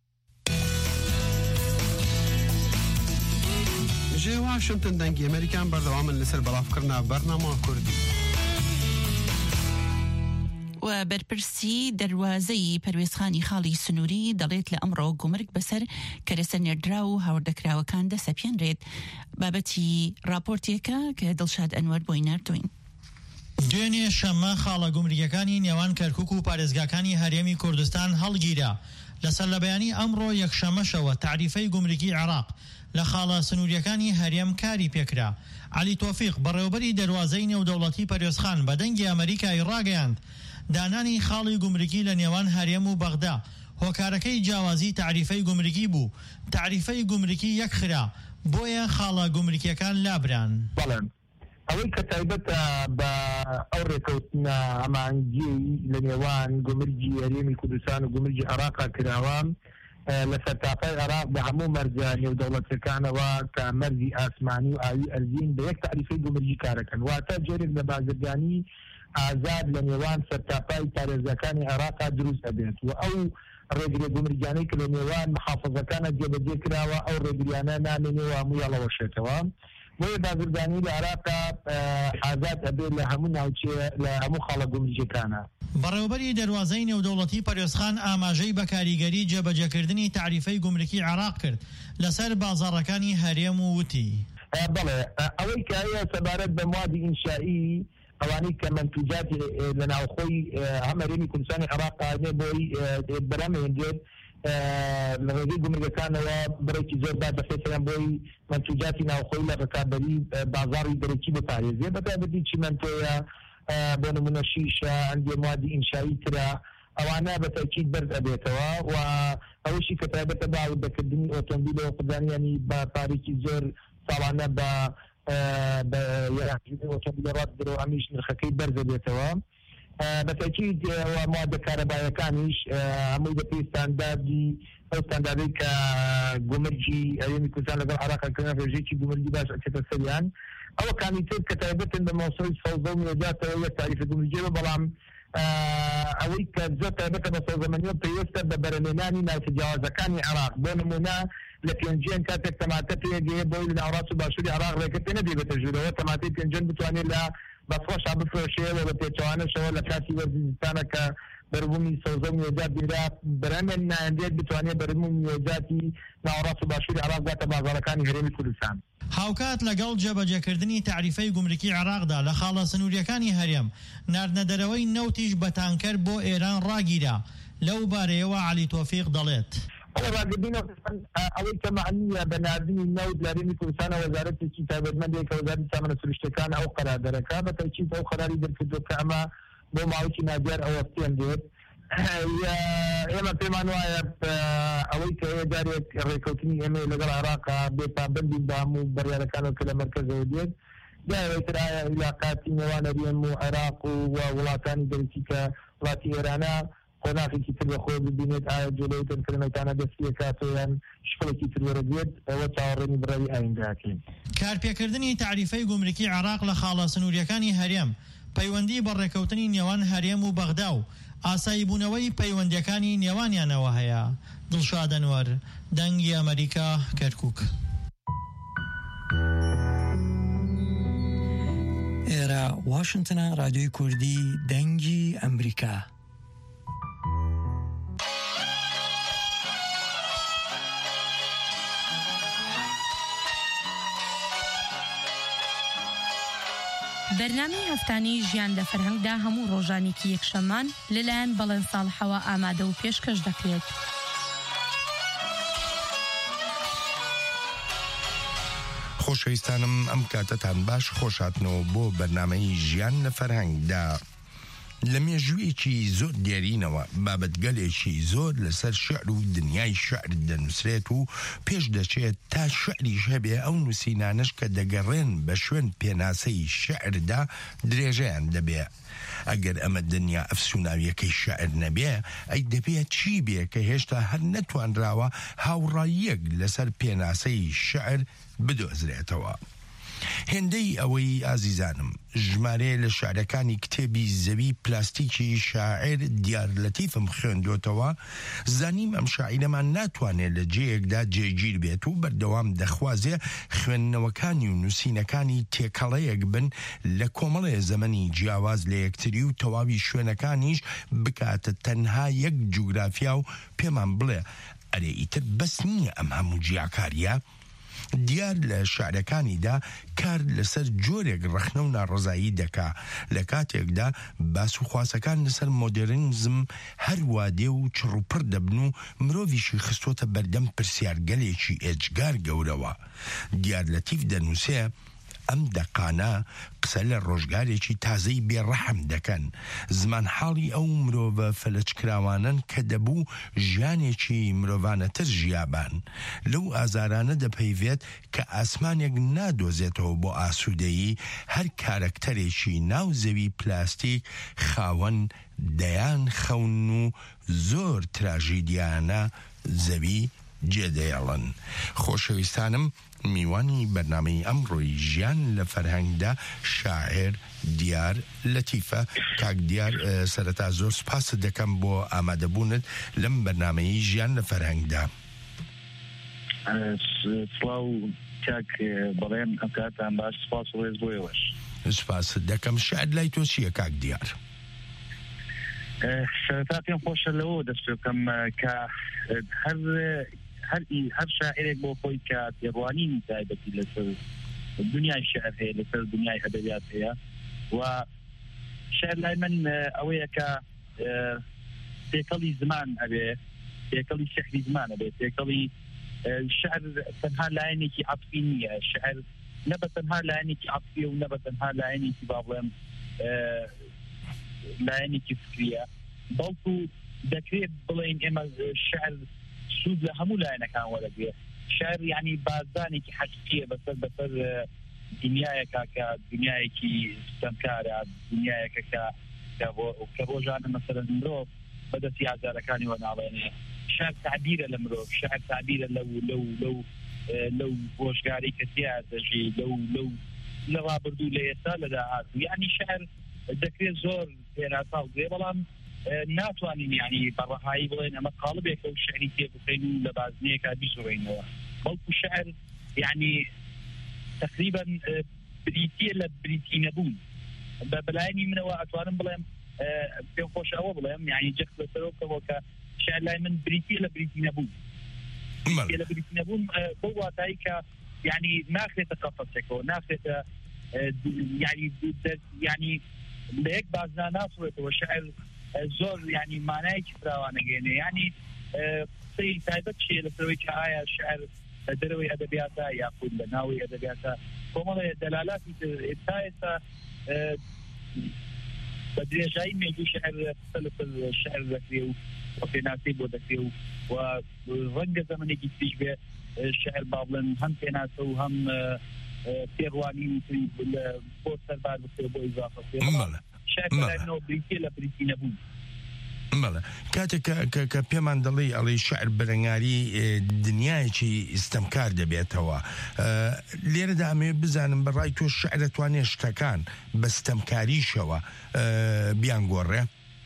جي واشنطن دنگی امریکان بردوام لسر بلاف کرنا برنامه کردی. و برپرسی دروازەی پەروێزخانی خاڵی سنووری دەڵێت لە ئەمڕۆ گومرگ بەسەر کەرەسە نێردرا و هاوردەکراوەکان دەسەپێنرێت بابەتی راپۆرتێکە کە دڵشاد ئەنوەر بۆی نردوین. دوێنێ شەممە خاڵە گومرگەکانی نێوان کەرکووک و پارێزگاکانی هەرێمی کوردستان هەڵگیرا. لەسەر لەبەیانی ئەمڕۆ یەکشەمەشەوە تعریفەی گومرگی عێراق لە خاڵە سنووریەکانی هەرێم کاری پێکرا. علی تۆفیق بەڕێوەبەری دەواازەی نێودەوڵەتی پەروێزخان بە دەنگی ئەمریکای ڕاگەیاند دانانی خاڵی گومرگی لە نێوان هەرێم و بەغدا هۆکارەکەی جیاوازی تعریفەی گومرگی بوو. تعریفەی گومرگی یەک خرا بۆیە خاڵە گومرگیەکان لابران. ئەوەی کە تایبەتە بە ئەو ڕێکەوتنە ئەمانگی لە نێوان گومرگی هەرێمی کوردستان و گومرگی عێراق کراوە لە سەرتاپای عێراق بە هەموو مەرجە نێودەوڵەتیەکانەوە کە مەرجی ئاسمانی و ئاوی ئەرزین بە یەک تعریفەی گومرگی کارەکەن واتە جۆرێک لە بازرگانی ئازاد لە نێوان سەرتاپای پارێزەکانی عێراقا دروست ئەبێت و ئەو ڕێگرێ گومرگیانەی کە لە نێوان محافەزەکانە جێبەجێ کراوە ئەو ڕێگریانە نامێنێەوە هەموو هەڵەوەشێتەوە بۆیە بازرگانی لە عێراقا ئازاد ئەبێت لە هەموو ناوچێ لە هەموو خاڵە گومرگیەکانە. بەڕێوەبەری دەواازەی نێودەوڵەتی پەرێزخان ئاماژەی بە کاریگەری جێبەجێکردنی تعریفەی گومرکی عێراق کرد لەسەر بازاڕەکانی هەرێم و وتی بەڵێ ئەوەی کە هەیە سەبارەت بە موادی ئینشایی ئەوانەی کە منتوجات لە ناوخۆی هەم هەرێمی کوردستانی عێراق هەبێ بۆی بەرامێنرێت لە ڕێگەی گومرگەکانەوە بڕێکی زۆر دادەخێتیان بۆی منتوجاتی ناوخۆی لە ڕکابەری بازاڕی دەرەکی بپارێزێ بەتایبەتی چیمەنتۆیە بۆ نمونە شیشە ئەندێ موادی ئینشایی ترە ئەوانە بە تاکید بەرز ئەبێتەوە و ئەوشی کە تایبەتە باودەکردنی ئۆتۆمبیلەوە قودانیانی بە پارێکی زۆر ساڵانە بە ئۆتۆمبیلە ڕات درەوە ئەمیش نرخەکەی بەرز ئەبێتەوە بە تاکید موادە کارەبایەکانیش هەمووی بە پێی ستانداردی ئەو ستانداردەی کە گومرگی هەرێمی کوردستان لەگەڵ عێراقەکردن ڕێژەیەکی گومرگی باش ئەچێتە سەریان ئەوە کامیتر کە تایبەتن بە مەوسڵی سەوزە و میێجاتەوە یەک تاریفە گومرگیەوە بەڵام ئەوەی کە زۆر تایبەتە بە سەوزەمەنیەوە پێویستە بە بەرەمێنانی ناوتەجاوازەکانی عێراق بۆ نمونە لە پێنجێن کاتێک تەماتە پێگەیە بۆی لە ناوەڕاست و باشووری عێراق ڕێگە پێ نەبێ بێتە ژوورەوە تەماتەی پێنجێن بتوانێت لە بەفرۆشا بفرۆشێەوە بە پێچەوانەشەوە لە کاتی وەرزستانە کە بەربوومی سەوزە و میێجات بینرا بەرەمێن نایەندێت بتوانێت بەربووم میێجاتی ناوەڕاست و باشووری عێراق باتە بازاڕەکانی هەرێمی کوردستان. هاوکات لەگەڵ جێبەجێکردنی تعریفەی گومرکی عێراقدا لە خاڵە سنووریەکانی هەرێم ناردنەدەرەوەی نەوتیش بە تانکەر بۆ ئێران ڕاگیرا لەو بارەیەوە عەلی تۆفیق دەڵێت ئەوە ڕاگەبینەوە ئەوەی کە معنیە بە ناردنی نەوت لە هەرێمی کوردستانە وەزارەتێکی تایبەتمەندێک کە وەزارەتی سامانە سروشتەکان ئەو قەراردەرەکە بە تەکید ئەو قەراری دەرکردووە کە ئەمە بۆ ماوەیەکی نادیار ئەوەستێن دێت ئێمە پێمان وایە ئەوەی کە ئێوە جارێک ڕێکەوتنی ئێمە لەگەڵ عێراقا بێ پابەندی بە هەموو بەریارەکانەوە کە لە مەرکەزەوە دێت جارێتر ئایا عیلاقاتی نێوان هەرێم و عێراق و وڵاتانی دەرەکی کە وڵاتی ئێرانە قۆناغێکی تر بەخۆ ببینێت ئایا جۆلەی تەنکردنەوەتانە دەستیە کاتۆیان شکڵێکی تر وەرەگرێت ئەوە چاوەڕێنی بڕەوی ئاینداکەین. کارپێکردنی تعریفەی گومرکی عێراق لە خاڵە سنووریەکانی هەرێم پەیوەندی بە ڕێکەوتنی نێوان هەرێم و بەغدا و ئاسایی بوونەوەی پەیوەندیەکانی نێوانیانەوە هەیە. دڵشاد ئەنوەر، دەنگی ئەمریکا، کەرکووک. ئێرە واشنتنە، رادیۆی کوردی دەنگی ئەمریکا. بەرنامەی هەفتانەی ژیان لە فەرهەنگدا هەموو ڕۆژانێکی یەکشەممان لەلایەن بەڵێن ساڵحەوە ئامادە و پێشکەش دەکرێت. خۆشەویستانم ئەم کاتەتان باش خۆشاتنەوە بۆ بەرنامەی ژیان لە فەرهەنگدا. لە مێژوویەکی زۆر دیێرینەوە بابەتگەلێکی زۆر لەسەر شعر و دنیای شعر دەنووسرێت و پێش دەچێت تا شعریش هەبێ ئەو نووسینانش کە دەگەڕێن بە شوێن پێناسەی شعردا درێژەیان دەبێ. ئەگەر ئەمە دنیا ئەفسوناویەکەی شعر نەبێ ئەی دەبێت چی بێ کە هێشتا هەر نەتوانراوە هاوڕاییەک لەسەر پێناسەی شعر بدۆزرێتەوە. هێندەی ئەوەی ئازیزانم ژمارە لە شعرەکانی کتێبی زەوی پلاستیکی شاعر دیار لەتیفم خوێندوتەوە زانیم ئەم شاعیرەمان ناتوانێت لە جێیەکدا جێگیر بێت و بەردەوام دەخوازێ خوێندنەوەکانی و نووسینەکانی تێکەڵەیەک بن لە کۆمەڵێ زەمەنی جیاواز لە یەکتری و تەواوی شوێنەکانیش بکاتە تەنها یەک جوگرافیا و پێمان بڵێ ئەرێ ئیتر بەس نییە ئەم هەموو جیاکاریە. دیار لە شعرەکانیدا کار لەسەر جۆرێک ڕەخنە و ناڕزایی دەکا لە کاتێکدا باس و خواسەکان لەسەر مۆدرنزم هەروە دێ و چڕوپڕ دەبن و مرۆڤیشی خستۆتە بەردەم پرسیارگەلێکی ئێجگار گەورەوە. دیار لەتیف دەنووسێ ئەم دەقانە قسە لە ڕۆژگارێکی تازەی بێڕەحم دەکەن، زمان حاڵی ئەو مرۆڤە فەلەچکراوانن کە دەبوو ژیانێکی مرۆڤانەتر ژیابان. لەو ئازارانە دەپەیوێت کە ئاسمانێک نادۆزێتەوە بۆ ئاسوودەیی، هەر کارەکتەرێکی ناو زەوی پلاستیک خاوەن دەیان خەون و زۆر تراژیدیانە زەوی جێدەیەڵن. خۆشەویستانم، میوانی بەرنامەی ئەمڕۆی ژیان لە فەرهەنگدا شاعر دیار لەتیفە. کاک دیار، سەرەتا زۆر سپاس دەکەم بۆ ئامادەبوونت لەم بەرنامەی ژیان لە فەرهەنگدا. سڵاو کاک بەڵێم ئەکاتان باش، سپاس و ڕێز بۆیەوەش. سپاس دەکەم. شاعر لای تۆ چییە کاک دیار؟ سەرەتا پێم خۆشە لەوە دەست بکەم کە هەر هەر شاعرێک بۆ خۆی کە پێڕوانینی تایبەتی لەسەر دنیای شعر هەیە، لەسەر دنیای ئەدەبیات هەیە، و شعر لای من ئەوەیە کە تێکەڵی زمان ئەبێ، تێکەڵی شعری زمان ئەبێ، تێکەڵی شعر تەنها لایەنێکی عەطفی نییە، شعر نە بە تەنها لایەنێکی عەطفیە و نە بە تەنها لایەنێکی با بڵێم لایەنێکی فکریە، بەڵکو دەکرێت بڵێن ئێمە شعر سوود لە هەموو لایەنەکان وەرەگرێ. شعر یعنی بازدانێکی حەقیقیە بەسەر بەسەر دنیایەکە کە دنیایەکی ستەمکارە، دنیایەکە کە ڕۆژانە مەسەلەن مرۆڤ بەدەستی ئازارەکانی وەناڵێنێ. شعر تعبیرە لە مرۆڤ، شعر تعبیرە لەو لەو لەو لەو ڕۆژگاری کە تیا دەژی، لەو لەو لە ڕابردوو لە ئێستا لە داهاتوو. یعنی شعر دەکرێت زۆر پێراسا بێ، بەڵام ناتوانین یعنی بەڕەهایی بڵێن ئەمە قاڵبێکە و شعری تێ بخەین و لە بازنەیەکا بیسوڕێنەوە، بەڵکو شعر یعنی تقریبا بریتیە لە بریتی نەبوون. بە بەلایەنی منەوە ئەتوانم بڵێم، پێم خۆش ئەوە بڵێم، یعنی جەخت لەسەرەوەکەوە کە شعر لای من بریتیە لە بریتی نەبوون. بریتیە لە بریتی نەبوون بۆ واتایی کە یعنی ناخرێتە قەفەسێکەوە، ناخرێتە یعنی یعنی لە یەک بازنا ناسوێتەوە. شعر زۆر یعنی مانایەکی فراوانەگەێنێ، یعنی قسەی تایبەت چیە لەسەرەوەی کە ئایا شعر لە دەرەوەی ئەدەبیاتە یاخود لە ناوی ئەدەبیاتە کۆمەڵێ دەلالاتی ئێستا ئێستا بە درێژایی مێژوو شعر قسە لەسەر شعر دەکرێ و پێناسی بۆ دەکرێ و ڕەنگە زەمانێکی تریش بێ شعر با بڵێن هەم پێناسە و هەم پێڕوانی بۆ سەربار بکرێ بۆ ئیزافە شعر بریتیە لە بریتی نەبوون. بەڵێ، کاتێک کە پێمان دەڵێ ئەڵێ شعر بەرەنگاری دنیایەکی ئستەمکار دەبێتەوە، لێرەدا ئەمێ بزانم بەڕای تۆ شعر دەتوانێت شتەکان بە ستەمکاریشەوە بیان گۆڕێ؟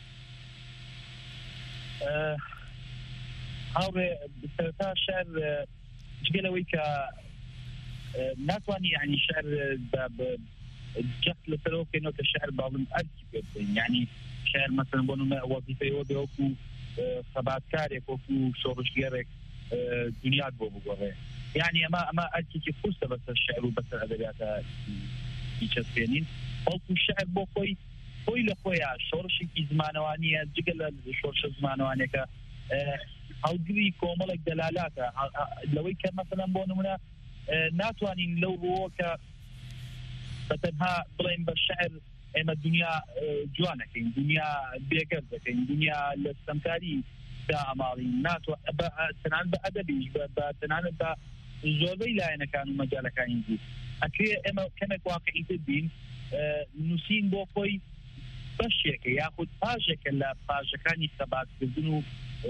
هاوڕێ سەرەتا شعر جگەلەوەی کە ناتوانانی یعنی شعر جەخت لەسەرەوە بکەینەوە کە شعر باڵم ئەرکی پێ بکەین، یعنی شعر مثلا بۆ نمونە وەزیفەیەوە بێ وەکو خەباتکارێک وەکو شۆڕشگەرێک دنیات بۆ بگۆڕێ. یعنی ئەمە ئەمە ئەرکێکی قورسە بەسەر شعر و بەسەر ئەدەبیاتە هیچەسپێنین، بەڵکو شعر بۆ خۆی خۆی لە خۆیان شۆڕشێکی زمانەوانیە، جگە لە شۆڕشە زمانەوانێکە هەڵگری کۆمەڵێک دەلالاتە لەوەی کە مثلا بۆ نمونە ناتوانین لەو ڕۆوە کە بەتەنها بڵێن بە شعر ئێمە دنیا جوانەکەین، دنیا بێگەر دەکەین، دنیا لە ستەمکاری دا ئەماڵین، تەنانەت بە ئەدەبیش بە تەنانەت بە زۆربەی لایەنەکان و مەجالەکانی دی ئەکرێ ئێمە کەمێک واقعیتر بین، نووسین بۆ خۆی بەشێکە یاخود پاژێکە لە پاژەکانی سەباتکردن و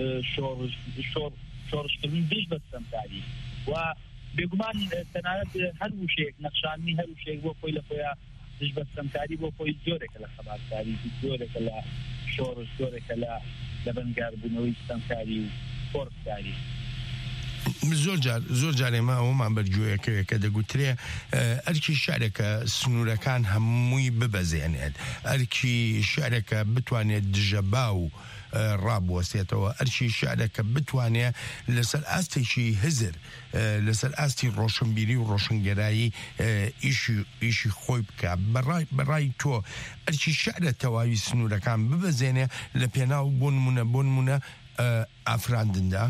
شۆڕشکردن دژ بە ستەمکاری، و بێگومان تەنانەت هەر وشەیەک نەخشاندنی هەر وشەیەک بۆ خۆی لە خۆیان دژ بە ستەمکاری بۆ خۆی زۆرێکە لە خەباتکاری، زۆرێکە لە شۆڕش، زۆرێکە لە لەبەنگاربوونەوەی ستەمکاری و کۆڕکاری. زۆر جار زۆر جار ئێمە ئەومان بەرگوێیەکەوێت کە دەگوترێ ئەرکی شعرێکە سنوورەکان هەمووی ببەزێنێت، ئەرکی شعرێکە بتوانێت دژەبا و ڕابوەستێتەوە، ئەرکی شعرێکە بتوانێت لەسەر ئاستێکی هزر، لەسەر ئاستی ڕۆشنبیری و ڕۆشنگەرایی ئیشی خۆی بکە. بەڕای تۆ ئەرکی شعرە تەواوی سنوورەکان ببەزێنێ لە پێناو بۆ نمونە بۆ نمونە ئافراندندا؟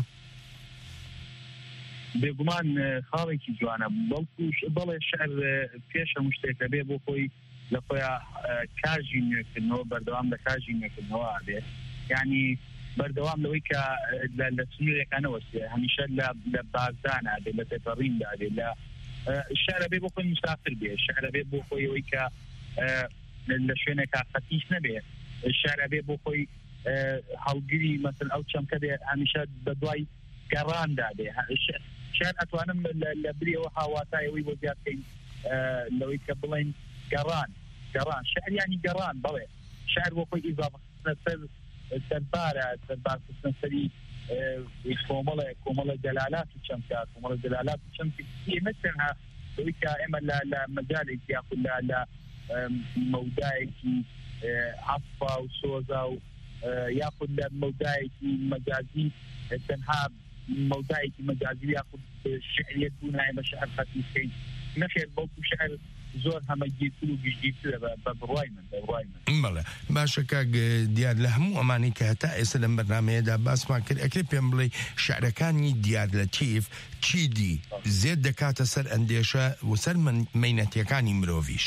بێگومان خاڵێکی جوانە، بەڵکو بەڵێ شعر پێش هەموو شتێکە بێ بۆ خۆی لە خۆیان کاژی نوێکردنەوە، بەردەوام لە کاژی نوێکردنەوە ئابێت، یعنی بەردەوام لەوەی کە لە سنوورێکانەوە هەمیشە لە بازدانە بێت، لە تێپەڕیندا بێت، لە شعرە بێ بۆ خۆی مسافر بێ، شعرە بێ بۆ خۆی ئەوەی کە لە شوێنێکا خەتیش نەبێت، شعرە بێ بۆ خۆی هەڵگیری مەسەن ئەو چەمکە بێ هەمیشە بە دوای گەڕان دادێ شان ئەتوانم لە بریەوە هاواتایەوەی بۆ زیادکەین لەوەی کە بڵێن گەڕان گەڕان شعر ینی گەڕان بڵێ شعر بۆ خۆی ئیزافە سەر سەربارە سەربارکردنە سەری کۆمەڵە کۆمەڵە دەلالات و چەمکە کۆمەڵە دەلالات و چەمکی ئێمە تەنها لەوەی کە ئێمە لە مەجالێکی یاخود لە مەودایەکی عەفا و سۆزا و یاخود لە مەودایەکی مەجازی تەنها مەودایەکی مەجازی یاخود شعریەت بوو نایمە شعر خەتی بکەین نەخێر بەڵکو شعر زۆر هەمەگیرتر و گشتگیرترە بە بڕوای من بەڕوای من بەڵێ باشە کاک دیار لە هەموو ئەمانەی کە هەتا ئێستا لەم بەرنامەیەدا باسمان کرد ئەکرێ پێم بڵێ شعرەکانی دیار لەتیف چی دی زێر دەکاتە سەر ئەندێشە و سەر مەینەتیەکانی مرۆڤیش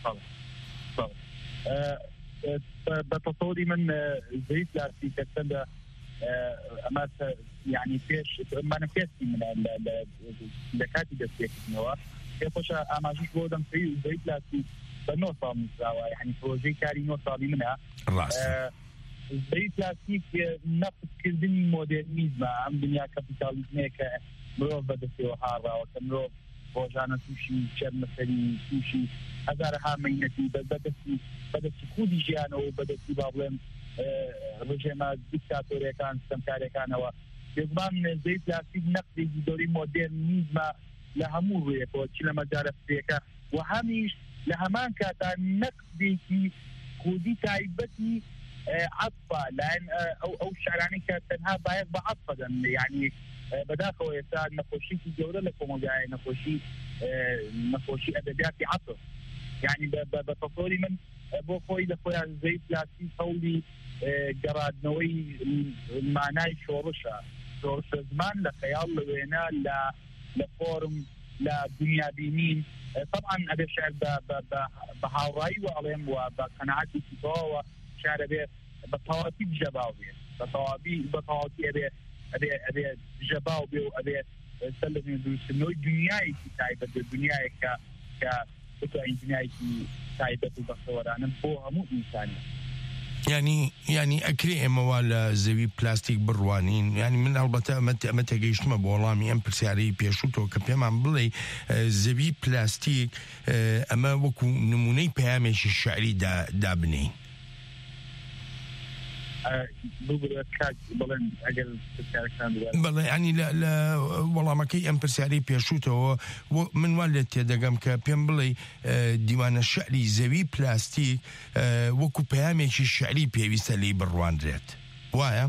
بە تەسەوری من زەید لاستیکە چەندە ئەمە یعنی پێش مانیفێستی منە لە کاتی دەستپێکردنەوە پێ خۆشە ئاماژیش بۆ دەم پێی و زەید لاستیک بە نۆ ساڵ نووسراوە یعنی پرۆژەی کاری نۆ ساڵی منە زەید لاستیک نەقدکردنی مۆدێرنیزمە ئەم دنیا کەپیتالیزمەیە کە مرۆڤ بەدەستەوە هاڕاوە کە مرۆڤ ڕۆژانە تووشی چەرمەسەری تووشی هەزارەها مەینەتی بەدەستی بەدەستی خودی ژیانەوە بەدەستی با بڵێن ڕژێمە دیکتاتۆریەکان سەمکارەکانەوە بێزمان زەید لاستیک نەقدێکی دەوری مۆدێرنیزمە لە هەموو ڕوویەکەوە چی لە مەجارە فرێکە و هەمیش لە هەمان کاتا نەقدێکی خودی تایبەتی عەطفە لایەن ئەو شعرانەی کە تەنها باید بە عەطفە دەن یعنی بەداخەوە ئێستا نەخۆشیی گەورە لە کۆمەلگایە نەخۆشی نەخۆشی ئەدەبیاتی عەطف یعنی بە تەسەوری من بۆ خۆی لە خۆیان زەید لاستیک هەوڵی گەڕاندنەوەی مانای شۆڕشە شۆڕشە زمان لە خەیاڵ لە وێنە لە لە فۆرم لە دنیابینین طبعا ئەبێ شعر بە هاوڕایی و ئەڵێم و بە قەناعەتی تەواوە شعر ئەبێ بە تەواوەتی بژەباو بێت بە تەواوی بە تەواوەتی ئەبێ ئەبێ ئەبێ بژەباو بێ و ئەبێ سەر لە دروستکردنەوەی دنیایەکی تایبەت دنیایەکە کە بتوانین دنیایەکی تایبەت و بەختەوەرانە بۆ هەموو ئینسانی ینی ینی ئەکرێ ئێمەوا لە زەوی پلاستیک بڕوانین ینی من هەڵبەتە ئەمە تەگەیشتمە بۆ وەڵامی ئەم پرسیارەی پێشووتەوە کە پێمان بڵێ زەوی پلاستیک ئەمە وەکو نمونەی پەیامێکی شعری دابنین بەڵێ ینی لە وەڵامەکەی ئەم پرسیارەی پێشووتەوە من وا لێت تێدەگەم کە پێم بڵێ دیوانە شعری زەوی پلاستیک وەکو پەیامێکی شعری پێویستە لی بڕوانرێت وایە؟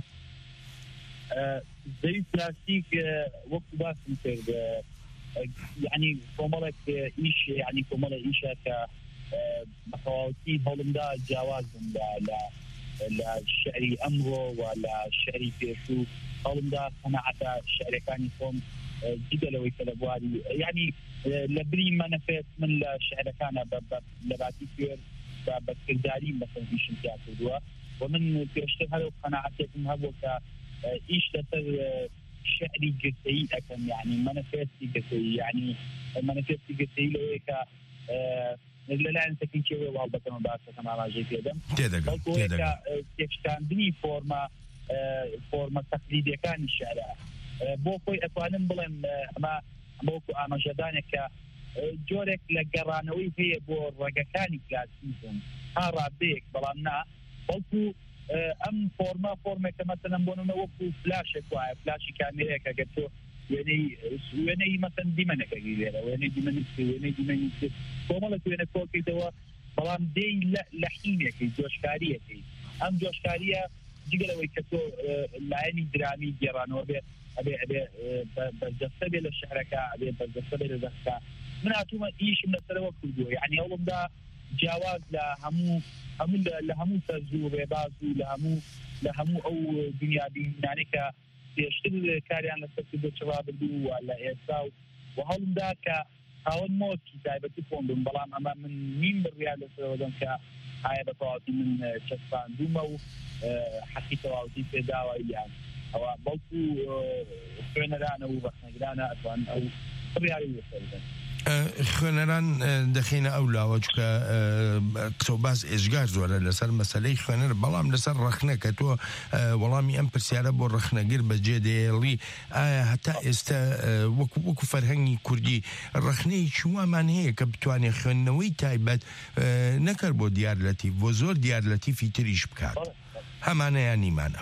زەوی پلاستیک وەکو باسم کرد یعنی کۆمەڵێک ئیش یعنی کۆمەڵە ئیشە کە بەتەواوەتی هەوڵمدا جیاوازم لە لە شعری ئەمڕۆ و لە شعری پێشوو هەوڵمدا قەناعەتە شعرەکانی خۆم جگەلەوەی کە لە بواری یعنی لە بری مەنەفێت من لە شعرەکانە لە باتی کوێر بە کردداری مەسەڵ ئیشم تیا کردووە و من پێشتر هەرو قەناعەتێکم هەبوو کە ئیش لەسەر شعری گرتەیی ئەەکەم یعنی مەنەفێتی گرتەیی یعنی مەنەفێتی گرتەیی لەوەیە کە لەلایەن تەکنیکیەوەی واڵبەتەمە باسەکەم ئاماژەی پێدەم تێکشاندنی فۆرمە فۆرمە تەقلیدیەکانی شعرە بۆ خۆی ئەتوانم بڵێم ئەمە بۆکو ئاماژەدانێک کە جۆرێک لە گەڕانەوەی هەیە بۆ ڕێگەکانی کلاسیزم تا ڕادەیەک بەڵام نا بەڵکو ئەم فۆرمە فۆرمێکە مەسەلەن بۆ نمونە وەکو فلاشێک وایە فلاشی کامێرەیەکە گەر تۆ وێنەی مەسەن دیمەنەکەی لێرە وێنەی دیمەنیستی وێنەی دیمەنیستی کۆمەڵە وێنە کۆکەیتەوە بەڵام دێی لە حینێکی جۆشکاریەکەی ئەم جۆشکاریە جگەلەوەی کە تۆ لایەنی درامی گێڕانەوە بێت ئەبێ ئەبێ بەردەستە بێ لە شعرەکە ئەبێ بەردەستە بێ لە دەستە من هاتوومە ئیشم لەسەرەوە کردووە یعنی هەوڵمدا جیاواز لە هەموو هەموو لە هەموو سەرزوو و ڕێباز و لە هەموو لە هەموو ئەو دنیابینانەی کە پێشتر کاریان لەسەر کردو چڕا بردوو و لە ئێستا و هەوڵمدا کە هاون مۆسکی تایبەتی خۆم بم بەڵام ئەمە من نیم بڕیار لەسەرەوە دەم کە ئایا بە تەواوەتی من چەسپاندوومە و حەقی تەواوەتی پێداوە یان ئەوە بەڵکو خوێنەرانە و بەخنەگرانە ئەتوان ئەو بڕیاری لەسەر بدەن خوێنەران دەخینە ئەو لاوە چکە قسە و باز ئێژگار زۆرە لەسەر مەسەلەی خوێنەر، بەڵام لەسەر ڕەخنە کە تۆ وەڵامی ئەم پرسیارە بۆ ڕەخنەگیر بەجێ دێڵی ئایا هەتا ئێستا وەکو وەکو فەرهەنگی کوردی ڕەخنەی چوامان هەیە کە بتوانێت خوێندنەوەی تایبەت نەکەر بۆ دیارلەتیف بۆ زۆر دیارلەتیفی تریش بکات، هەمانەیان نیمانە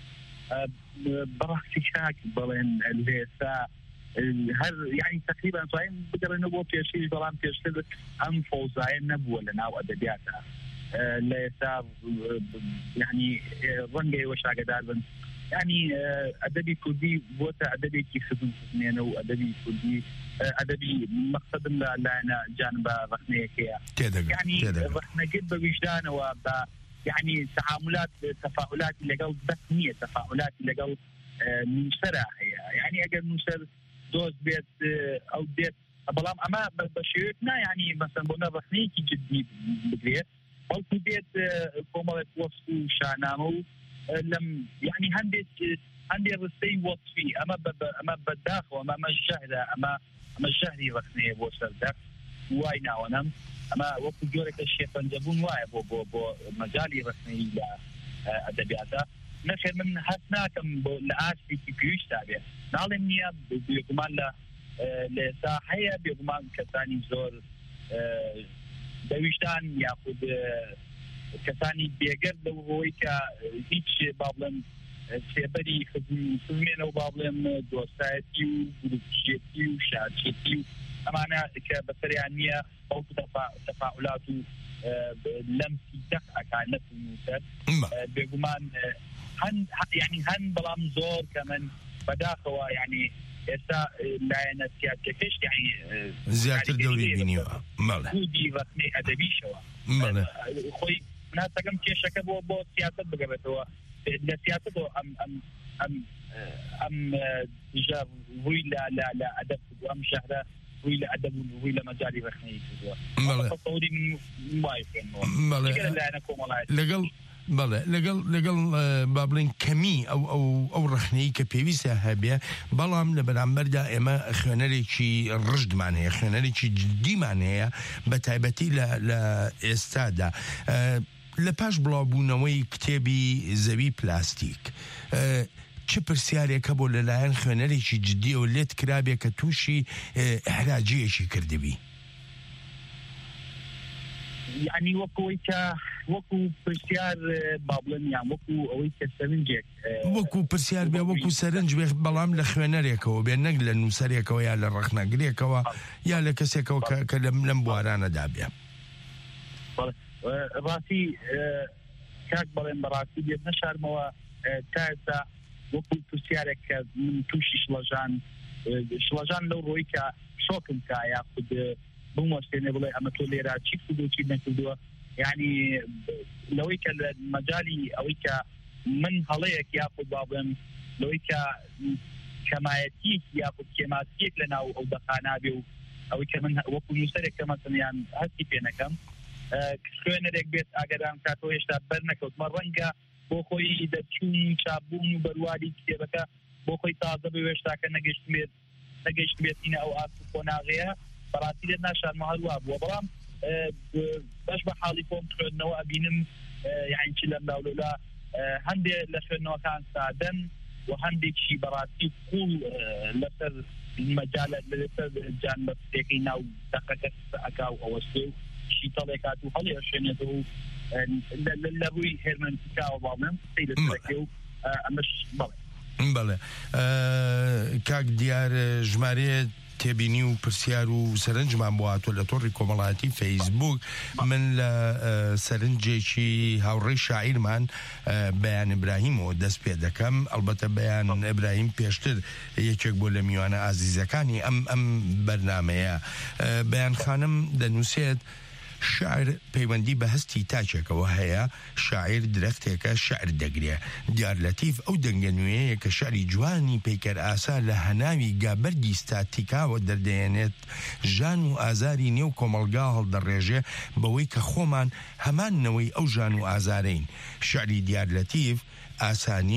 بەڕاستی چاک بڵێن لێستا هەر یعنی تقریبا توانین بگەڕێنەوە بۆ پێشتر، بەڵام پێشتر ئەم فەوزایە نەبووە لە ناو ئەدەبیاتە لە ئێستا یعنی ڕەنگە ئێوە شاگەدار بن، یعنی ئەدەبی کوردی بۆتە ئەدەبێکی خزمێنە و ئەدەبی کوردی ئەدەبی مەقسەدم لە لایەنە جانبە ڕەخنەیەکەیە، یعنی ڕەخنەگیر بە ویژدانەوە بە يعني تعاملات تفاعلات لەگەڵ بەس نییە، تفاعلاتی لەگەڵ نووسەرە هەیە، يعني ئەگەر نووسەر دۆست بێت ئەو دێت، بەڵام ئەمە بە شێوەیەک نا، يعني مەسەن بۆ نەڕەخنەیەکی جددی بگرێت، بەڵکو بێت کۆمەڵێک وەصف و شانامە و لەم يعني هەندێک هەندێک ڕستەی وەصفی ئەمە ئەمە بەداخەوە ئەمە ژەهرە، ئەمە ئەمە ژەهری ڕەخنەیە بۆ سەردەق وای ناوەنم، ئەمە وەکو جۆرێکە شێفەنجەبوون وایە بۆ بۆ بۆ مەجای ڕەخنەیی لە ئەدەبیاتە. نەخێر من هەست ناکەم بۆ لە ئاسپێکی پێویستە بێت، ناڵێم نییە بێگومان لە لە ئێستا هەیە بێگومان کەسانی زۆر دەویشتان یاخود کەسانی بێگەر لەوەی کە هیچ با بڵێن سێبەری خزمێنە و با بڵێن دۆستایەتی و گروپچێتی و شارچێتی و ئەمانە کە بەسەریان نییە بەڵکو تەفاعلات و لەمسی دەق ئەکان نەفنووسەر بێگومان هەند یعنی هەند بەڵام زۆر کە من بەداخەوە یعنی ئێستا لایەنە سیاسەکەش یعنی زیاتر دەوری بینیوە کودی ڕەخنەی ئەدەبیشەوە خۆی ناسەکەم کێشەکە بۆ بۆ سیاست بگەبێتەوە لە سیاستەوە ئەم ئەم ئەم ئەم ژەڕ ڕووی لە لە لە ئەدەب ئەم شەهرە ڕووی لە ئەدەب و ڕووی لە مەجای ڕەخنەیی کردووە تەسەووری من وای خوێنەوە لایەنە کۆمەڵایەتی لەگەڵ بەڵێ لەگەڵ لەگەڵ با بڵێن کەمی ئەو ئەو ئەو ڕەخنەیە کە پێویستە هەبێ، بەڵام لە بەرامبەردا ئێمە خوێنەرێکی ڕژدمان هەیە، خوێنەرێکی جددیمان هەیە بە تایبەتی لە ئێستادا لە پاش بڵاوبوونەوەی کتێبی زەوی پلاستیک چ پرسیارێکە بۆ لەلایەن خوێنەرێکی جددیەوە لێت کرابێ کە تووشی ئەحراجیەشی کردبی؟ يعني وەکوەوەی کە وەکو پرسیار با بڵێن یان وەکو ئەوەی کە سەرنجێک وەکو پرسیار بێ وەکو سەرنج بێ، بەڵام لە خوێنەرێکەوە بێ، نەک لە نووسەرێکەوە یا لە ڕەخنەگرێکەوە یا لە کەسێکەوە کە لەم بوارانەدا بێ. ڕاستی کاک بەڵێن بەڕاستی بێت نەشارمەوە تا ئێستا وەکو پرسیارێک کە من تووشی شڵەژان شڵەژان لەو ڕۆی کە شۆکم کا یاخود بموەستێنێ بڵێ ئەمە تۆ لێرە چی کردو چی نەکردووە، یعنی لەوەی کە لە مەجای ئەوەی کە من هەڵەیەک یاخود با بڵێم لەوەی کە کەمایەتیەک یاخود کێماتیەک لە ناو ئەو دەخانە بێ و ئەوەی کە من وەکو نووسەرێک کە مەسەڵیان هەستی پێ نەکەم خوێنەرێک بێت ئاگادارم کاتەوە هێشتا بەر نەکەوتمە، ڕەنگە بۆ خۆی دەرچوونی چاپبوون و بەرواری کتێبەکە بۆ خۆی تازە بێ هێشتاکە نەگەیشتمێت نەگەیشتمێتینە ئەو ئاست خۆناغەیە بەڕاستی لێت ناشارمە هەروە بووە، بەڵام بەش بە حاڵی خۆم خوێندنەوە ئەبینم یعنی چی لەم داولۆلا هەندێک لە خوێندنەوەکان سادەن و هەندێکی بەڕاستی قوڵ لەسەر مەجالە لەسەر جانبەستێکی ناو دەقەکە ئەکا و ئەوەستێ و شیتەڵێکات و هەڵێ شوێنێتەوە و لە ڕووی هێرمەنتیکاوە باڵێم قسەی لەسەرەکێ و ئەمەش بەڵێ بەڵێ کاک دیار ژمارەیە تێبینی و پرسیار و سەرنجمان بۆ هاتووە لە تۆڕی کۆمەڵایەتی فەیسبوک. من لە سەرنجێکی هاوڕێی شاعیرمان بەیان ئیبراهیمەوە دەست پێ دەکەم، ئەلبەتە بەیان ئیبراهیم پێشتر یەکێک بۆ لە میوانە ئازیزەکانی ئەم ئەم بەرنامەیە. بەیان خانم دەنووسێت شاعر پەیوەندی بە هەستی تاچێکەوە هەیە، شاعیر درەختێکە شعر دەگرێ، دیارلەتیف ئەو دەنگە نوێیە کە شعری جوانی پەیکەر ئاسا لە هەناوی گابەردی ستاتیکاوە دەردەێنێت، ژان و ئازاری نێو کۆمەلگا هەڵدەڕێژێ بەوەی کە خۆمان هەمانەوەی ئەو ژان و ئازارەین. شعری دیارلەتیف ئاسانی و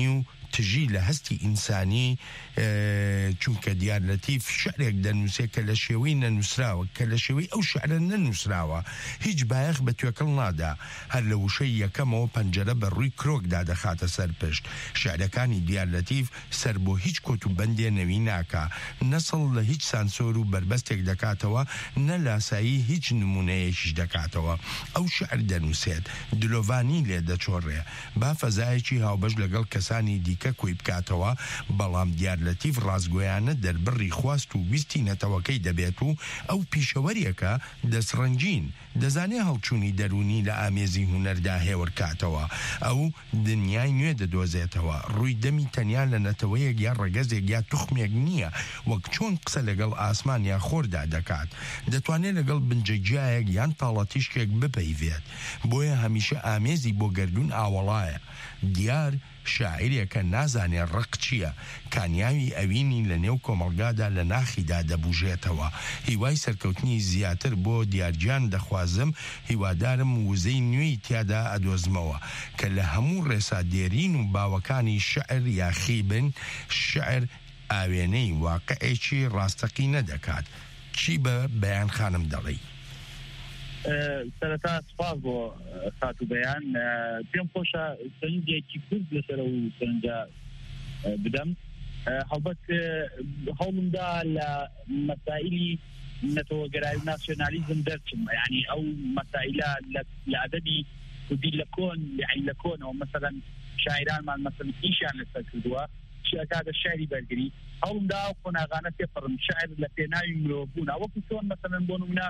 تژی لە هەستی ئینسانی چونکە دیار لەتیف شعرێک دەنووسێت کە لە شێوەی نەنووسراوە کە لە شێوەی ئەو شعرە نەنووسراوە هیچ بایەخ بە توێکڵ نادا هەر لە وشەی یەکەمەوە پەنجەرە بە ڕووی کرۆکدا دەخاتە سەر پشت. شعرەکانی دیار لەتیف سەر بۆ هیچ کۆت و بەندێ نەوی ناکا، نەسڵ لە هیچ سانسۆر و بربەستێک دەکاتەوە، نە لاسایی هیچ نمونەیەکیش دەکاتەوە. ئەو شعر دەنووسێت، دلۆڤانی لێ دەچۆڕێ، با فەزایەکی هاوبەش لەگەڵ کەسانی دیکە کوی بکاتەوە، بەڵام دیار لەتیف ڕازگۆیانە دەربڕی خواست و ویستی نەتەوەکەی دەبێت و ئەو پیشەوەریەکە دەسڕەنجین دەزانێ هەڵچوونی دەرونی لە ئامێزی هونەردا هێورکاتەوە، ئەو دنیای نوێ دەدۆزێتەوە، ڕووی دەمی تەنیا لە نەتەوەیەک یا ڕەگەزێک یا توخمێک نییە، وەک چۆن قسە لەگەڵ ئاسمان یا خۆردا دەکات، دەتوانێت لەگەڵ بنجەگیایەک یان تاڵەتیشکێک بپەیوێت، بۆیە هەمیشە ئامێزی بۆ گەردون ئاوەڵایە. دیار شاعیرێکە نازانێ ڕق چییە، کانیاوی ئەوینی لە نێو کۆمەڵگادا لە ناخیدا دەبوژێتەوە. هیوای سەرکەوتنی زیاتر بۆ دیارجان دەخوازم، هیوادارم وزەی نوێی تیادا ئەدۆزمەوە کە لە هەموو ڕێسادێرین و باوەکانی شعر یاخی بن، شعر ئاوێنەی واقعێکی ڕاستەقی نەدەکات. چی بە بەیان خانم دەڵێ؟ سەرەتا سپاس بۆ سات و بەیان. پێم خۆشە سەرنجێکی کورد لەسەر و سەرنجە بدەم. هەڵبەت هەوڵمدا لە مەسائلی نەتەوەگەرایی و ناسیۆنالیزم دەرچم، یعنی ئەو مەسائلە لە ئەدەبی کوردی لە کۆن یعنی لە کۆنەوە مەسەلەن شاعرانمان مەسەلەن ئیشیان لەسەر کردووە کاتە شعری بەرگری، هەوڵمدا ئەو قۆناغانە تێپەڕم شعر لە پێناوی مرۆڤبوونا، وەکو چۆن مەسەلەن بۆ نمونە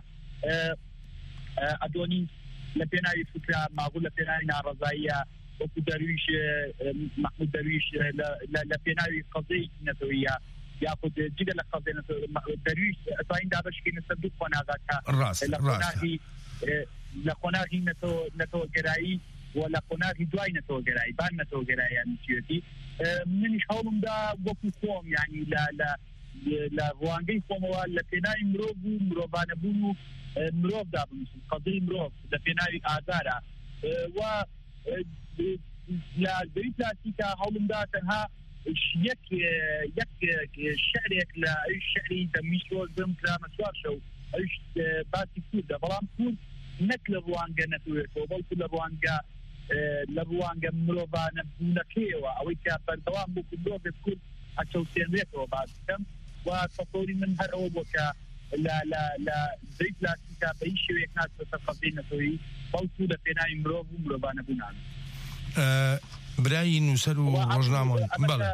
ئەدۆنی لە پێناوی فکرا، ماغوو لە پێناوی ناڕەزاییە، وەکو دەرویش محمود دەرویش لە پێناوی قەزەی نەتەوەیە، یاخود جگە لە قەزەی دەرویش ئەتوانین دابەشکەینە سەر دوو قۆناغەکە لە قۆناغی نەتەوەگەرایی و لە قۆناغی دوای نەتەوەگەرایی بان نەتەوەگەراییان نووسێتی. منیش هەوڵمدا وەکو خۆم یعنی لە ڕوانگەی خۆمەوە لە پێناوی مرۆڤ و مرۆڤانەبوون و مرۆڤ دابنووسم، قەزەی مرۆڤ لە پێناوی ئازارە و لە زەوی پلاسیکە هەوڵمدا تەنها یەک شعرێک لە ئەوی شعری دەمیشۆزم کرامە چوار شەو ئەوش باسی کوردە، بەڵام کورد نەک لە ڕوانگە نەتوێتەوە بەڵکو لە ڕوانگە لە ڕوانگە مرۆڤانە بوونەکەیەوە، ئەوەی کە بەردەوام بوو مرۆڤێک کورد ئەچەوتێنرێتەوە باس بکەم و تەسەوری من هەر ئەوە بووە کە لە زەوی پلاسیکە بە هیچ شێوەیەک ناتوێتە قەزەی نەتەوەیی بەڵکو لە پێناوی مرۆڤ و مرۆڤانە بوونان. برای نووسەر و ڕۆژنامە بەڵێ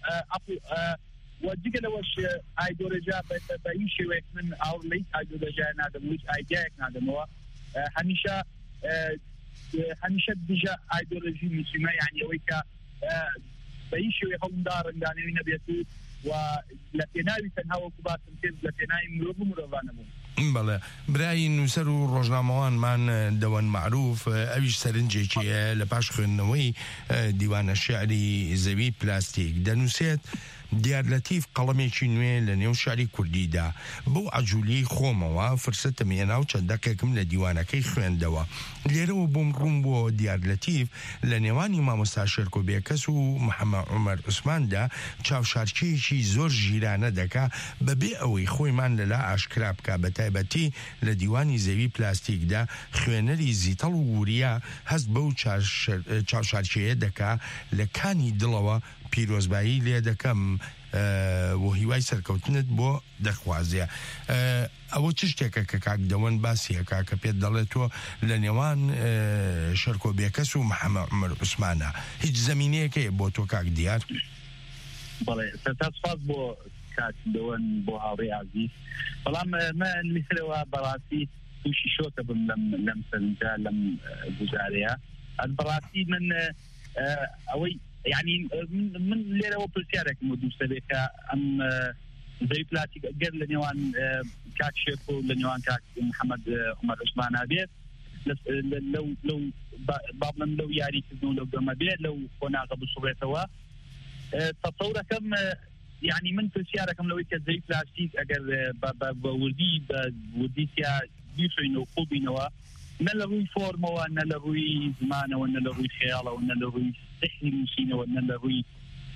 و جگە لەوەش ئایدۆلۆژیا بە هیچ شێوەیەک من ئاو لە هیچ ئایدۆلۆژیای نادەم و هیچ ئایدیایەک نادەمەوە، هەمیشە هەمیشە دژە ئایدۆلۆژی موسیمە، یعنی ئەوەی کە بە هیچ شێوەیە هەڵمدا ڕەنگانەوی نەبێت و لە پێناوی تەنها وەکو باسم کرد لە پێناوی مرۆڤ و مرۆڤانە بوون. بەڵێ برای نووسەر و ڕۆژنامەوانمان دەوەن معروف ئەویش سەرنجێکیە لە پاش خوێندنەوەی دیوانە شعری زەوی پلاستیک دەنووسێت دیار لەتیف قەڵەمێکی نوێ لە نێو شعری کوردیدا بۆ عەجولی خۆمەوە فرسەتم هێنا و چەندەکێکم لە دیوانەکەی خوێندەوە. لێرەوە بۆم ڕوون بۆ دیار لەتیف لە نێوانی مامۆستا شێرکۆ بێکەس و محەممەد عومەر عوسماندا چاوشارکیەکی زۆر ژیرانە دەکا بەبێ ئەوەی خۆیمان لەلا ئاشکرا بکە، بە تایبەتی لە دیوانی زەوی پلاستیکدا خوێنەری زیتەڵ و ووریا هەست بەو چاوشارکیەیە دەکا لە کانی دڵەوە پیرۆزبایی لێ دەکەم و هیوای سەرکەوتنت بۆ دەخوازیە. ئەوە چ شتێکە کە کاک دەوەن باسیەکە کە پێت دەڵێت تۆ لە نێوان شێرکۆ بێکەس و محەممەد عومەر عوسمانە هیچ زەمینەیەکەیە بۆ تۆ کاک دیار؟ بەڵێ سەرتا سپاس بۆ کاک دەوەن بۆ هاوڕێی عەزیز، بەڵام من لەسەرەوە بەڕاستی تووشی شۆتە بم لەم سەرنجە لەم گوزارەیە. بەڕاستی من ئەوەی يعني من لێرەوە پرسیارێکم دووستە بێت کە ئەم زەوی پلاسیک گەر لە نێوان کاک شێرکۆ و لە نێوان کاک محەممەد عومەر عوسمانە بێت لەو بابڵم لەو یاریکردن و لەو گەمە بێت لەو خۆناغە بسوڕێتەوە. تەسەورەکەم يعني من پرسیارەکەم لەوەی کە زەوی پلاسیک ئەگەر بە وردی بە وردی تیا بیخوێنەوە خۆبینەوە نە لە ڕووی فۆرمەوە، نە لە ڕووی زمانەوە، نە لە ڕووی خەیاڵەوە، نە لە ڕووی سحری نووسینەوە، نە لە ڕووی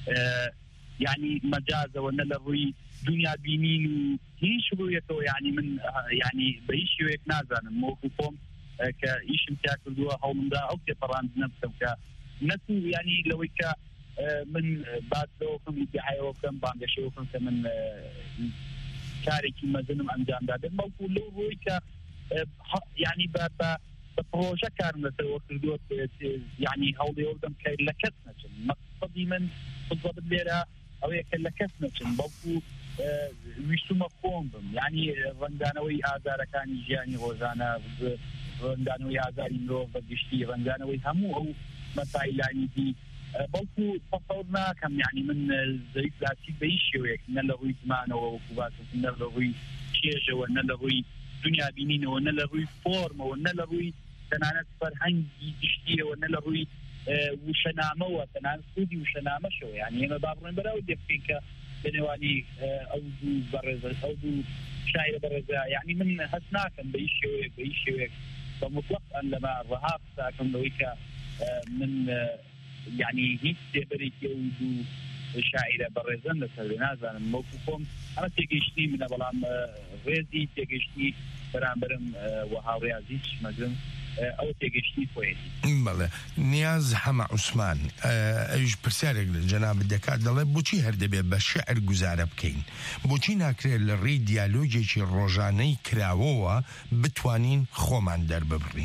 يعني مجازة ولا لروي دنيا بينين هيش رؤيته يعني من يعني بيش يوك نازل موقفهم كإيش متاكل جوا أو من ده أو كفران نفسه ك نسو يعني لو ك من بعد لو كم يدعي أو كم بانجش أو كم كمن شاركي مزنم أنجام ده موقف لو رؤي ك يعني ب ب بروجة كارنة وكردوت يعني هولي أردم كي لكتنا مقصدي من بالضبط ليرة أو يكلكتنا بوكو ويشتو مفهوم بم يعني رندانوي آذار كان يجاني غوزانا رندانوي آذار يمرو بقشتي رندانوي همو أو مسائل يعني دي بوكو تصورنا كم يعني من زي لاتي بيشي ويك نلغوي زمان وكوبات نلغوي شيجة ونلغوي دنيا بينين ونلغوي فورم ونلغوي تنانت فرهنجي تشتيه ونلغوي وشنامه وتنانت سودي وشنامه شو يعني أنا بابرن براو ديفينك بنواني أودو برزة أودو شاعر برزة يعني من هسناكم بيشي بيشي فمطلقا لما الرهاب ساكن لويكا من يعني هيك تبريك أودو شاعر برزة مثلا نازل موقفهم أنا تيجيشني من بلام ريزي تيجيشني برام برم وهاوي عزيز مجرم أو تيجيشني كويس. بله نياز حما عثمان ايش برسالك للجناب الدكاتره دڵێ بۆچی هەردەبێت بە شعر گوزارە بکەین بۆچی ناکرێت لە ڕێی دیالۆگێکی ڕۆژانەی کراوەوە بتوانین خۆمان دەرببڕین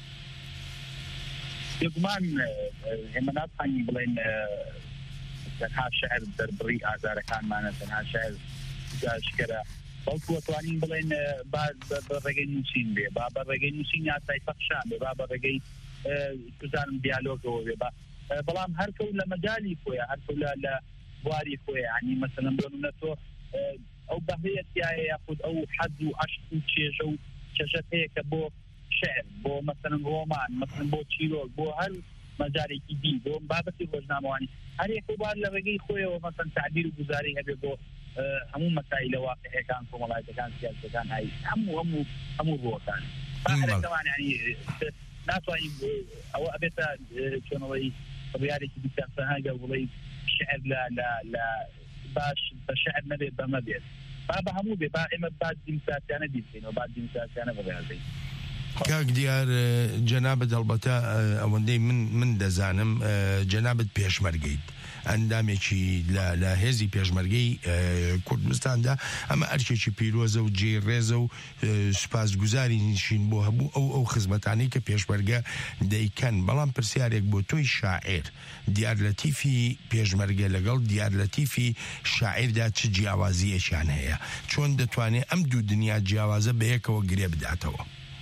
یەکمان ئێمە ناتوانین بڵێن تەنها شعر دەربڕی ئازارەکانمانە تەنها شعر گاشکەرە بەڵکو ئەتوانین بڵێن با بە ڕێگەی نووسین بێ با بە ڕێگەی نووسین یاسای پەخشان بێ با بە ڕێگەی کوزانم دیالۆگەوە بێ بەڵام هەرکەوت لە مەجای خۆیە هەرکەوت لە بواری خۆیە ینی مەسەلەن بڵێنە تۆ ئەو بەهەیەتیایە یاخود ئەو حەز و عەشق و چێژە و چێژەت هەیە کە بۆ شعر بۆ مەسەلەن ڕۆمان مەسەلەن بۆ چیرۆک بۆ هەر مەجارێکی دی بۆ بابەتی ڕۆژنامەوانی هەر یەکەوبار لە ڕێگەی خۆیەوە مەسەلەن تعبیر و گوزاری هەبێ بۆ هەموو مەسائل واقعیەکان کۆمەڵایەتەکان سیاسەکان هەی هەموو هەموو هەموو ڕۆکان هەرەکەمان ینی ناتوانین ئەوە ئەبێتە چۆنەوەی ڕیارێکی دیکاتەنها گەڵ بڵێ شعر لە لە باش بە شعر نەبێت بەمە بێت با بە هەموو بێ با ئێمە با دیموکراسیانە بیستینەوە با دیموکراسیانە بەڕێوەدەین کاک دیار جەنابەت هەڵبەتە ئەوەندەی من من دەزانم جەنابەت پێشمەرگەیت ئەندامێکی لە هێزی پێشمەرگەی کوردستاندا ئەمە ئەرکێکی پیرۆزە و جێی ڕێزە و سوپاسگوزاری نشین بۆ هەبوو ئەو ئەو خزمەتانەی کە پێشمەرگە دەیکەن بەڵام پرسیارێک بۆ تۆی شاعر دیارلەتیفی پێشمەرگە لەگەڵ دیارلەتیفی شاعردا چ جیاوازیەکیان هەیە چۆن دەتوانێت ئەم دوو دنیا جیاوازە بەیەکەوە گرێ بداتەوە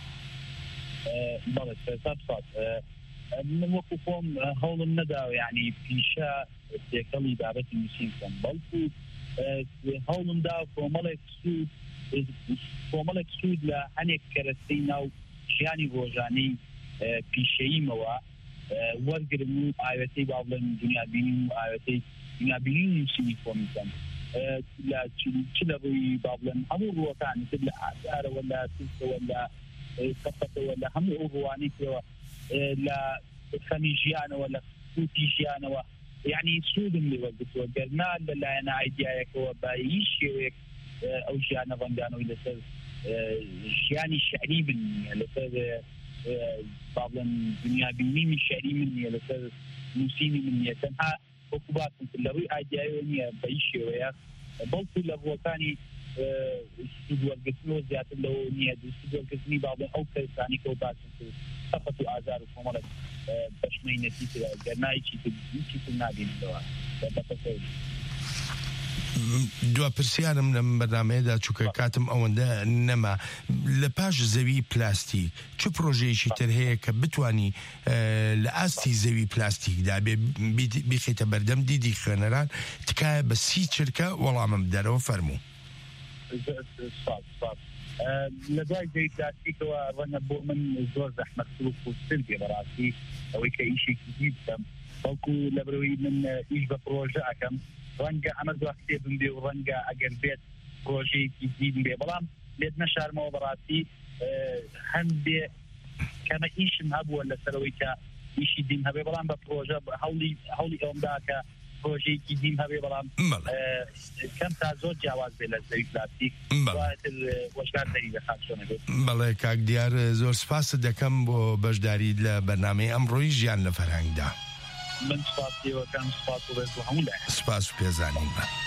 من وەکو خۆم هەوڵم نەداوە یعنی پیشە تێکەڵی بابەتی نووسین بکەم بەڵکو هەوڵم دا کۆمەڵێک سوود کۆمەڵێک سوود لە هەنێک کەرەستەی ناو ژیانی ڕۆژانەی پیشەییمەوە وەرگرم و ئاوێتەی با بڵێن دنیابینی و ئاوێتەی دنیابینی نووسینی خۆم بکەم لە چ لە ڕووی با بڵێن هەموو ڕووەکان تر لە ئازارەوە لە سوستەوە لە سەفەتەوە لە هەموو ئەو ڕوانەی پێوە لا خەمی ژیانەوە لە سووتی ژیانەوە یعنی سوودم لێ وەرگرتووە گەرنا لەلایەنە ئایدیایەکەوە با هیچ شێوەیەک ئەو ژیانە ڕەنگانەوەی لەسەر ژیانی شعری من نییە لەسەر با بڵێن دنیابینیمی شعری من نییە لەسەر نووسینی من نییە تەنها وەکو باسم کرد لە ڕووی ئایدیایەوە نییە بە هیچ شێوەیە بەڵکو لە ڕووەکانی سوود وەرگرتنەوە زیاتر لەوە نییە سوود وەرگرتنی با بڵێن ئەو کەسانی کە باسم کرد فقط آزار و کۆمەڵێک بەشمەی نەتیترە گەرنایکی ترچی تر نابینەوە بەتەسەوی دوا پرسیارم لەم بەرنامەیەدا چووکە کاتم ئەوەندە نەما لە پاش زەوی پلاستیک چ پرۆژەیەکی تر هەیە کە بتوانی لە ئاستی زەوی پلاستیکدا بێ بیخێتە بەردەم دیدی خوێنەران تکایە بە سی چرکە وەڵامم دەرەوە فەرموو لە دوای زەوی پلاستیکەوە ڕەنگە بۆ من زۆر زەحمەتکوو و سرگێ بەڕاستی ئەوەی کە ئیشێکی دی بکەم بەڵکو لە بەرەوەی من ئیش بە پرۆژە ئەەکەم ڕەنگە ئەمە دوا کتێبم بێ و ڕەنگە ئەگەر بێت پرۆژەیەکی دیدم بێ بەڵام لێت نەشارمەوە بەڕاستی هەندێ کەمە ئیشم هەبووە لەسەرەوەی کە ئیشی دیم هەبێ بەڵام بە پرۆژە هەوڵی هەوڵی ئەومدا کە پرۆژەیەکی دیم هەبێ بەڵام کەم تا زۆر جیاواز بێ لە زەوی پلاستیک وەشدار دەری دەخات چۆنە بێت. بەڵێ کاک دیار زۆر سپاست دەکەم بۆ بەشداری لە بەرنامەی ئەمڕۆی ژیان لە فەرهەنگدا. من سپاس دێوەکەم سپاس و بەز بۆ هەموو لای سپاس و پێزانین بە.